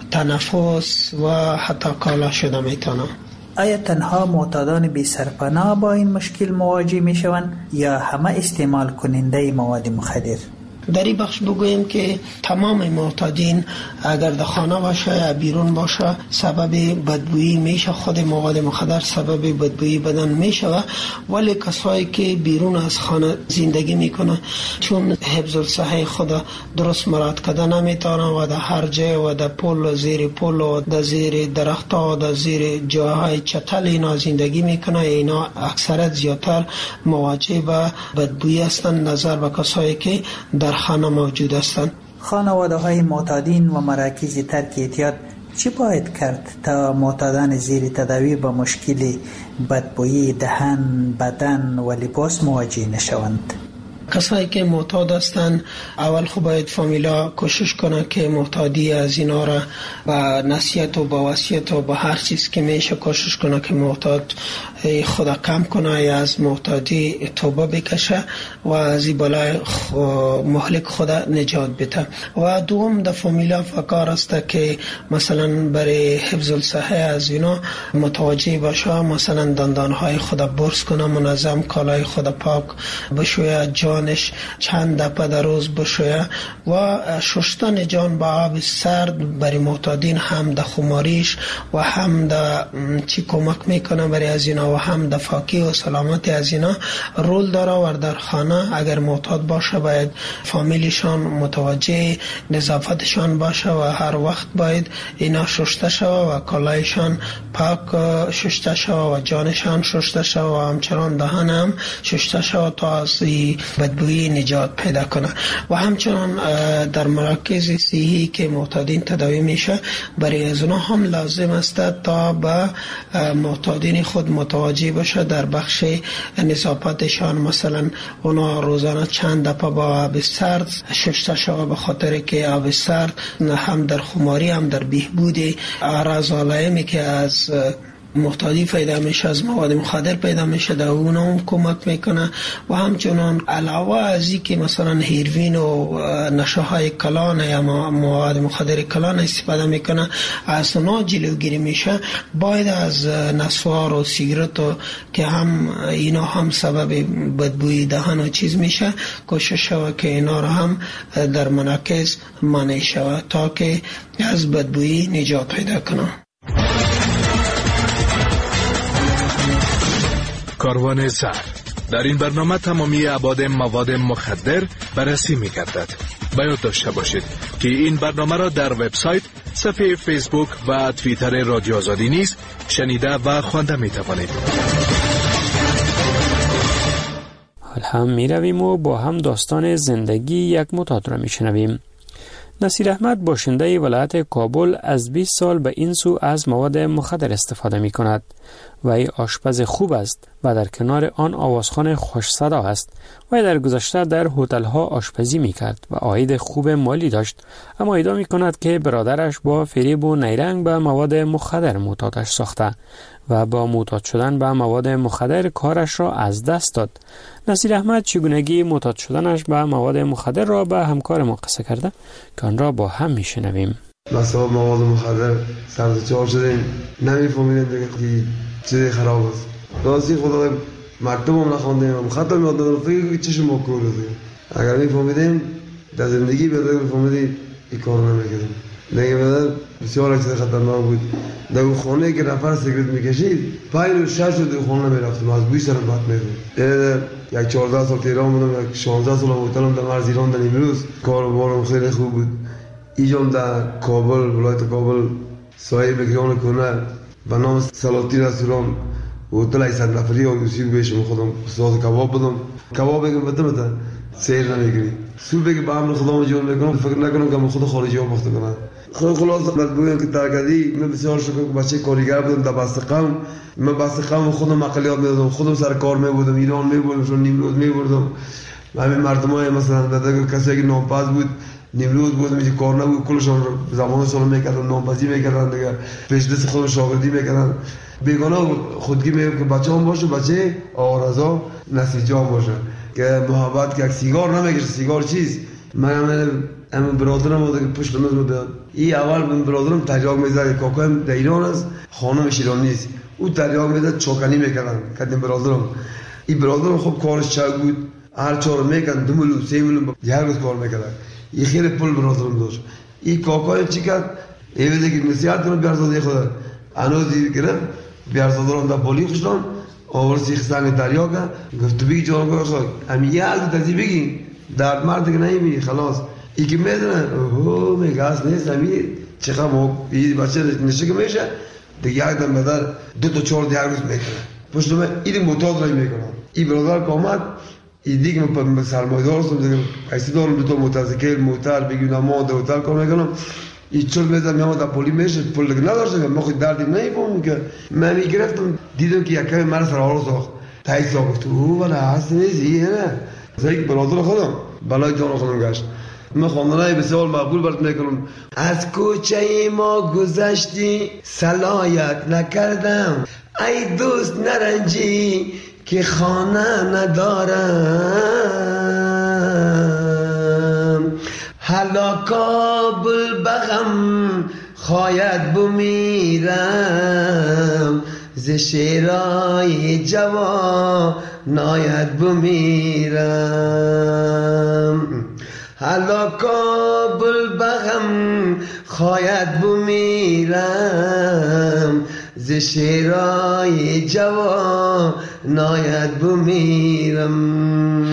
تنفس و حتی کالا شده میتونه. آیا تنها معتادان بی سرپناه با این مشکل مواجه میشوند یا همه استعمال کننده مواد مخدر؟ در این بخش بگویم که تمام معتادین اگر در خانه باشه یا بیرون باشه سبب بدبویی میشه. خود مواد مخدر سبب بدبویی بدن میشه، ولی کسایی که بیرون از خانه زندگی میکنه چون حفظ الصحه خود درست مراعات کرده نمیتونه و در هر جای و در پل و زیر پل و در زیر درخت و در زیر جاهای چتل اینا زندگی میکنه، اینا اکثرت زیادتر مواجه به بدبویی هستند نظر به کسایی که در خانه موجود هستند. خانواده های معتادین و مراکز ترک اعتیاد چی باید کرد تا معتادان زیر تداوی با مشکل بدبویی دهان، بدن و لباس مواجه نشوند؟ کسایی که معتاد هستند اول خب باید فامیلا کوشش کنه که معتادی از اینا را با نصیحت و با وصیت و با هر چیز که میشه کوشش کنه که معتاد خدا کم کنه یا از معتادی توبه بکشه و از این بلای مهلک خدا نجات بده. و دوم در فامیلا فکر است که مثلا برای حفظ الصحه از اینا متوجه باشه، مثلا دندانهای خدا برس کنه، منظم کالای خدا پاک بشویه، جانش چند دفعه در روز بشویه و شستن جان با آب سرد برای معتادین هم در خماریش و هم در چی کمک میکنه برای از اینا و هم در فاکی و سلامت از اینا رول داره. و در خانه اگر معتاد باشه باید فامیلشان متوجه نظافتشان باشه و هر وقت باید اینا شسته شوه و کالایشان پاک شسته شوه و جانشان شسته شوه و همچنان دهان هم شسته شوه تا از بدبویی نجات پیدا کنه. و همچنان در مراکز صحی که معتادین تداوی میشه برای از اونها هم لازم است تا به معتادین خود متوجه باشه در بخش نظافتشان، مثلا اونا روزانه چند دفعه با آب سرد شسته شود، به خاطر که آب سرد هم در خماری هم در بهبود اعراض علائمی که از معتادی پیدا میشه، از مواد مخدر پیدا میشه، در اونا هم کمک میکنه. و همچنان علاوه از این که مثلا هیروین و نشه های کلان یا مواد مخدر کلان استفاده میکنه، از اونا جلوگیری میشه. باید از نسوار و سیگرت که هم اینا هم سبب بدبوی دهان و چیز میشه، کوشش شود که اینا را هم در مراکز منع شود تا که از بدبوی نجات پیدا کنه. کاروان زهر. در این برنامه تمامی ابعاد مواد مخدر بررسی می‌گردد. باید داشته باشید که این برنامه را در وبسایت، صفحه فیسبوک و توییتر رادیو آزادی نیز شنیده و خوانده می‌توانید. حال هم می‌رویم و با هم داستان زندگی یک معتاد را می‌شنویم. نصیر احمد باشنده ولایت کابل از 20 سال به این سو از مواد مخدر استفاده می کند و ای آشپز خوب است و در کنار آن آوازخوان خوش صدا است و در گذشته در هتل ها آشپزی می کرد و عاید خوب مالی داشت، اما ادعا می کند که برادرش با فریب و نیرنگ به مواد مخدر معتادش ساخته و با معتاد شدن به مواد مخدر کارش را از دست داد. نصیر احمد چگونگی معتاد شدنش به مواد مخدر را به همکار ما قصه کرده که آن را با هم میشنویم. مثلا مواد مخدر سرزچار شدیم، نمیفهمیدیم دیگه چیزی خراب است. راستی خدا مکتب هم نخوندیم، خطم یاد ندارم، فکر چشم ما کور دادیم. اگر میفهمیدیم در زندگی بهتر میفهمیدیم این کار نمیکردیم. دیگه بهتر بسیار چیز خطرناک بود. در اون خانه که نفر سیگرت میکشید 5 و 6 رو خانه نمیرفتم، از بوی سرم بد می‌آمد. یک 14 سال تهران بودم، یک 16 سال هتلم در مرز ایران. در امروز کاروبارم خیلی خوب بود. اینجام در کابل، ولایت کابل، صاحب گران کنه به نام سلاطین رستوران هتل 800 نفری آیوسی بهشم خودم ساز کباب بدم. کباب بگم بدم سیر نمیگیری. صبح بگم با امر خودم جون میکنم، فکر نکنم که من خود خارجی ها وقت کنم. خلاص مجبورم که ترکدی. من بسیار شکر که بچه کارگر بودم در بستقم. من بستقم خودم مقالیات میدادم، خودم سر کار میبودم، ایران میبودم، چون نیمروز میبردم. همین مردمای مثلا در کسی که نامپاس بود، نیمروز بود، میشه کار نبود، کلشون زمان سال میکردن، نامپاسی میکردن دیگه، پیش دست خودم شاگردی میکردن. بیگانه خودگی میگم که بچه هم باشه، بچه آرزا نسیجان باشه که محبت که یک سیگار نمیکشه. سیگار چیست؟ من همین برادرم بود که پشت میز بود. این اول من برادرم تریاق میزد، کاکایم در ایران است، خانم ایران نیست. او تریاق میزد، چوکنی میکردن کردیم برادرم. این برادرم خب کارش چاق بود، هر چهار میکردن 2 میلیون 3 میلیون یک روز کار میکردن. این خیلی پول برادرم داشت. این کاکایم چی کرد؟ ایوه که نصیحت کنم بیارزاده خدا انو دیر گرفت، بیارزاده رو در بالی خوشتم آور سیخ سنگ دریا کرد. گفت تو بگی جان خواهد امی یه عقل تازی بگی درد مرد که نمیبینی خلاص. ای که میدونه اوه میگه از نیست امی چقدر این بچه نشه که میشه دیگه یک دم بدر 2 تا 4 دیگر روز میکنه. پشت من این معتاد رای میکنم. این برادر که آمد این دیگه من سرمایدار هستم دیگه، ایسی دارم 2 تا موتورسیکل موتر بگیم ما در هتل کار میکنم. این چون میزم میام در پولی میشه، پول دیگه نداشتم، ما خود دردی نمیفهمم که من میگرفتم. دیدم که یکم مرا سر حال ساخت، تایید ساخت. او ولی هست نیست نه زیک برادر خودم بلای جان خودم گشت. من خواندنای بسیار مقبول برات میکنم. از کوچه ما گذشتی صلاحیت نکردم، ای دوست نرنجی که خانه ندارم. حالا کابل بغم خواید بمیرم، ز شیرای جوان ناید بمیرم. حالا کابل بغم خواید بمیرم، ز شیرای جوان ناید بمیرم.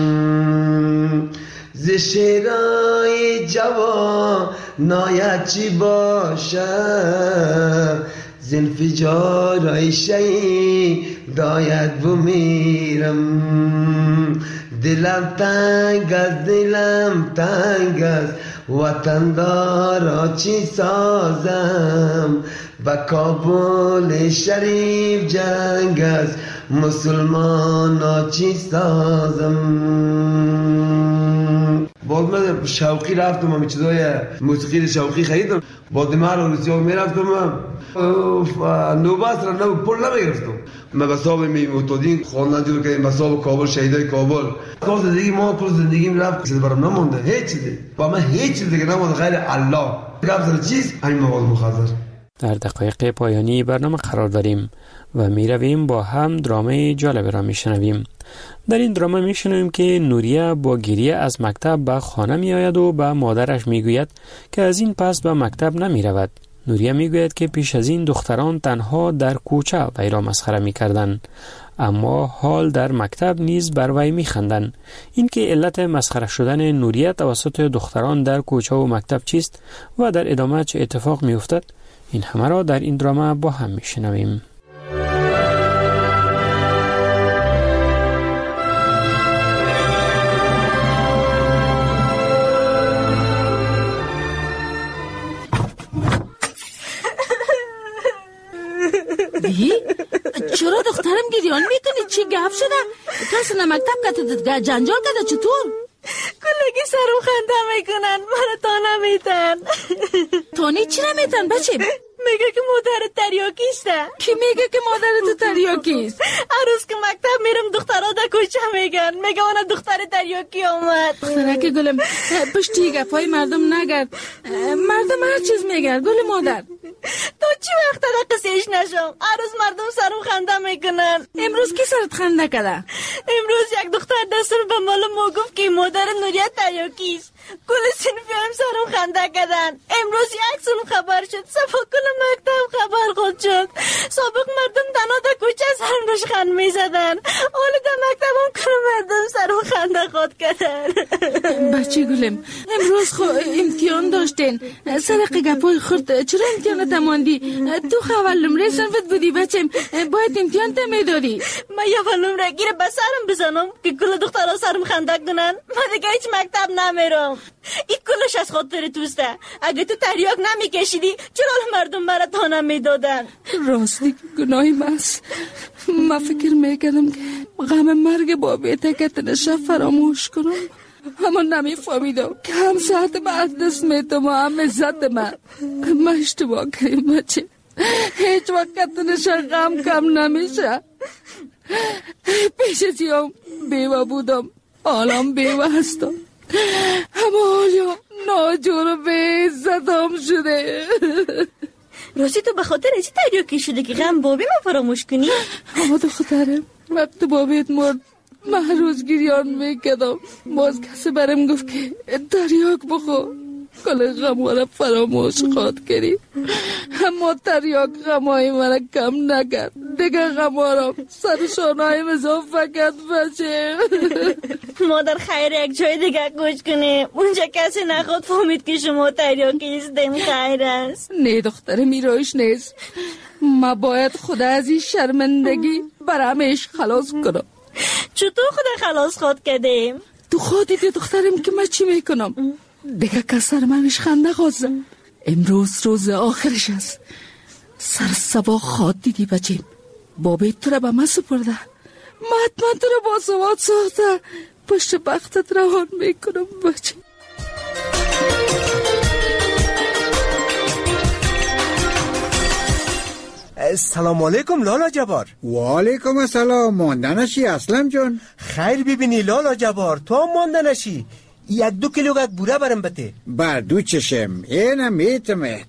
ز شیرای جوان ناید چی باشه، ز انفجارای شهید داید بمیرم. دلم تنگ است دلم تنگ است وطن دارا چی سازم و کابل شریف جنگ است مسلمان چی سازم. بعد من شوقی رفتم همین چیزای موسیقی شوقی خریدم بعد من روسیه میرفتم نوبت را نو پول نمیگرفتم من بساب معتادین خواندن جلو کردیم بساب کابل شهیدای کابل کار زندگی ما کل زندگیم رفت چیز برام نمونده هیچ چیزی با من هیچ چیز دیگه نمونده غیر الله گفت چیز همین مواد مخدر. در دقایق پایانی برنامه قرار داریم و می رویم با هم درامه جالب را می شنویم. در این درامه می شنویم که نوریه با گریه از مکتب به خانه می آید و به مادرش می گوید که از این پس به مکتب نمی رود. نوریه می گوید که پیش از این دختران تنها در کوچه وی را مسخره می کردند، اما حال در مکتب نیز بر وی می خندند. این که علت مسخره شدن نوریه توسط دختران در کوچه و مکتب چیست و در ادامه چه اتفاق می افتد، این همه را در این درامه با هم می شنویم. چرا دخترم گریان میکنی؟ چی گفت شده؟ کسی نمکتب کده جنجال کده چطور؟ کلگی سرم خنده میکنن مرا تا نمیتن. تانی چی نمیتن بچه؟ میگه که مادر تریاکیسته. کی میگه که مادر تو تریاکیست؟ هر روز که مکتب میرم دخترها در کوچه میگن میگه اون دختر تریاکی آمد. دخترک گلم پشتی گفای مردم نگرد، مردم هر چیز میگرد گل مادر. تو چی وقت در قصیش نشم؟ هر روز مردم سرم خنده میکنن. امروز کی سرت خنده کده؟ امروز یک دختر دستور به مال ما گفت که مادر نوریه تریاکیست. کل صنفی هم سرم خنده کردن. امروز یک سون خبر شد، صفا کل مکتب خبر خود شد. سابق مردم دنا در کوچه سرم روش خند میزدن، حالا در مکتب هم کل مردم سرم خنده خود کردن. بچه گلم امروز امتحان داشتین، سرق گپای خورد چرا امتحان تماندی؟ تو اول نمره صنفت بودی بچم، باید امتحان تمیدادی. من اول نمره گیره به سرم بزنم که کل دخترها سرم خنده کنن. من دیگه هیچ مکتب نمیرم. این کلش از خاطر توسته. اگه تو تریاک نمیکشیدی چرا مردم مرا تا نمیدادن؟ راستی گناهی ماست. من فکر میکردم که غم مرگ بابیته که تنشا فراموش کنم، اما نمیفهمیدم که هم ساعت بعد دست میتم و هم عزت من اشتباه کردم بچه. هیچ وقت تنشا غم کم نمیشه. پیش ازیم بیوه بودم، حالم بیوه هستم، اما حالا ناجور و به عزتم شده. راستی تو به خاطر چی تریاکی شده که غم بابی ما فراموش کنی؟ اما دخترم وقت بابیت مرد من هر روز گریان میکردم، باز کسی برم گفت که تریاک بخور کل غم را فراموش خواهد کردی، اما تریاک غمای من کم نکرد. دیگه غما را سرشانهای اضافه کرد بچه. مادر خیر یک جای دیگه کوچ کنیم، اونجا کسی نخواد فهمید که شما تریاکیستیم. خیر است. نه دختر میرایش نیست، ما باید خدا از این شرمندگی برامش خلاص کنم. چطور خدا خلاص خود کردیم؟ تو خودی دخترم که من چی میکنم؟ دیگه کسر منش خنده خوازم. امروز روز آخرش است. سر سبا خواد دیدی بچیم، بابی تو را به من سپرده، من حتما تو را با سواد ساخته پشت بختت روان میکنم بچه. سلام علیکم لالا جبار. و علیکم السلام. مانده نشی اسلم جان؟ خیر ببینی لالا جبار، تو هم مانده نشی. 1-2 کیلوگرم بوره برم بده. بر دو چشم اینم میتمت.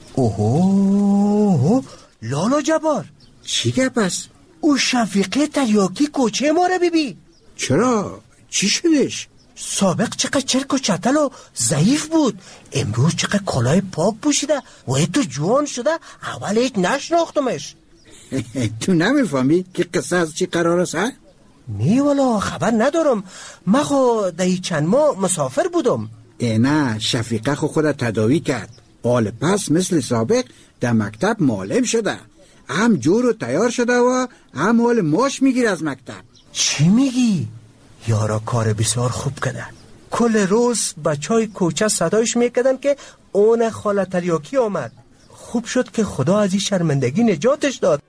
اوه لالا جبار چی گپ است؟ او شفیقه تریاکی کوچه ما را ببین. چرا؟ چی شدش؟ سابق چقدر چرک و چتل و ضعیف بود، امروز چقدر کلاه پاک پوشیده و تو جوان شده. اول هیچ نشناختمش. تو نمیفهمی که قصه از چی قرار است؟ نه والا خبر ندارم، من خو دهی چند ماه مسافر بودم. نه شفیقه خو خود تداوی کرد، حال پس مثل سابق در مکتب معلم شده، هم جور و تیار شده و هم حال ماش میگیر از مکتب. چی میگی؟ یارا کار بسیار خوب کرده. کل روز بچهای کوچه صدایش میکردن که اون خاله تریاکی آمد. خوب شد که خدا از این شرمندگی نجاتش داد.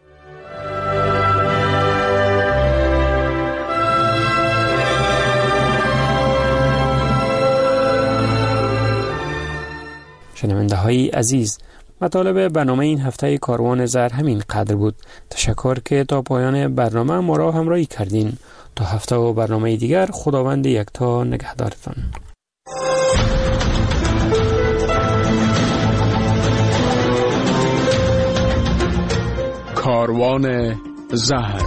شنونده های عزیز، مطالب برنامه این هفته کاروان زهر همین قدر بود. تشکر که تا پایان برنامه ما را همراهی کردین. تا هفته و برنامه دیگر، خداوند یکتا نگهدارتان. کاروان زهر.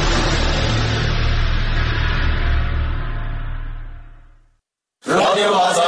رادیو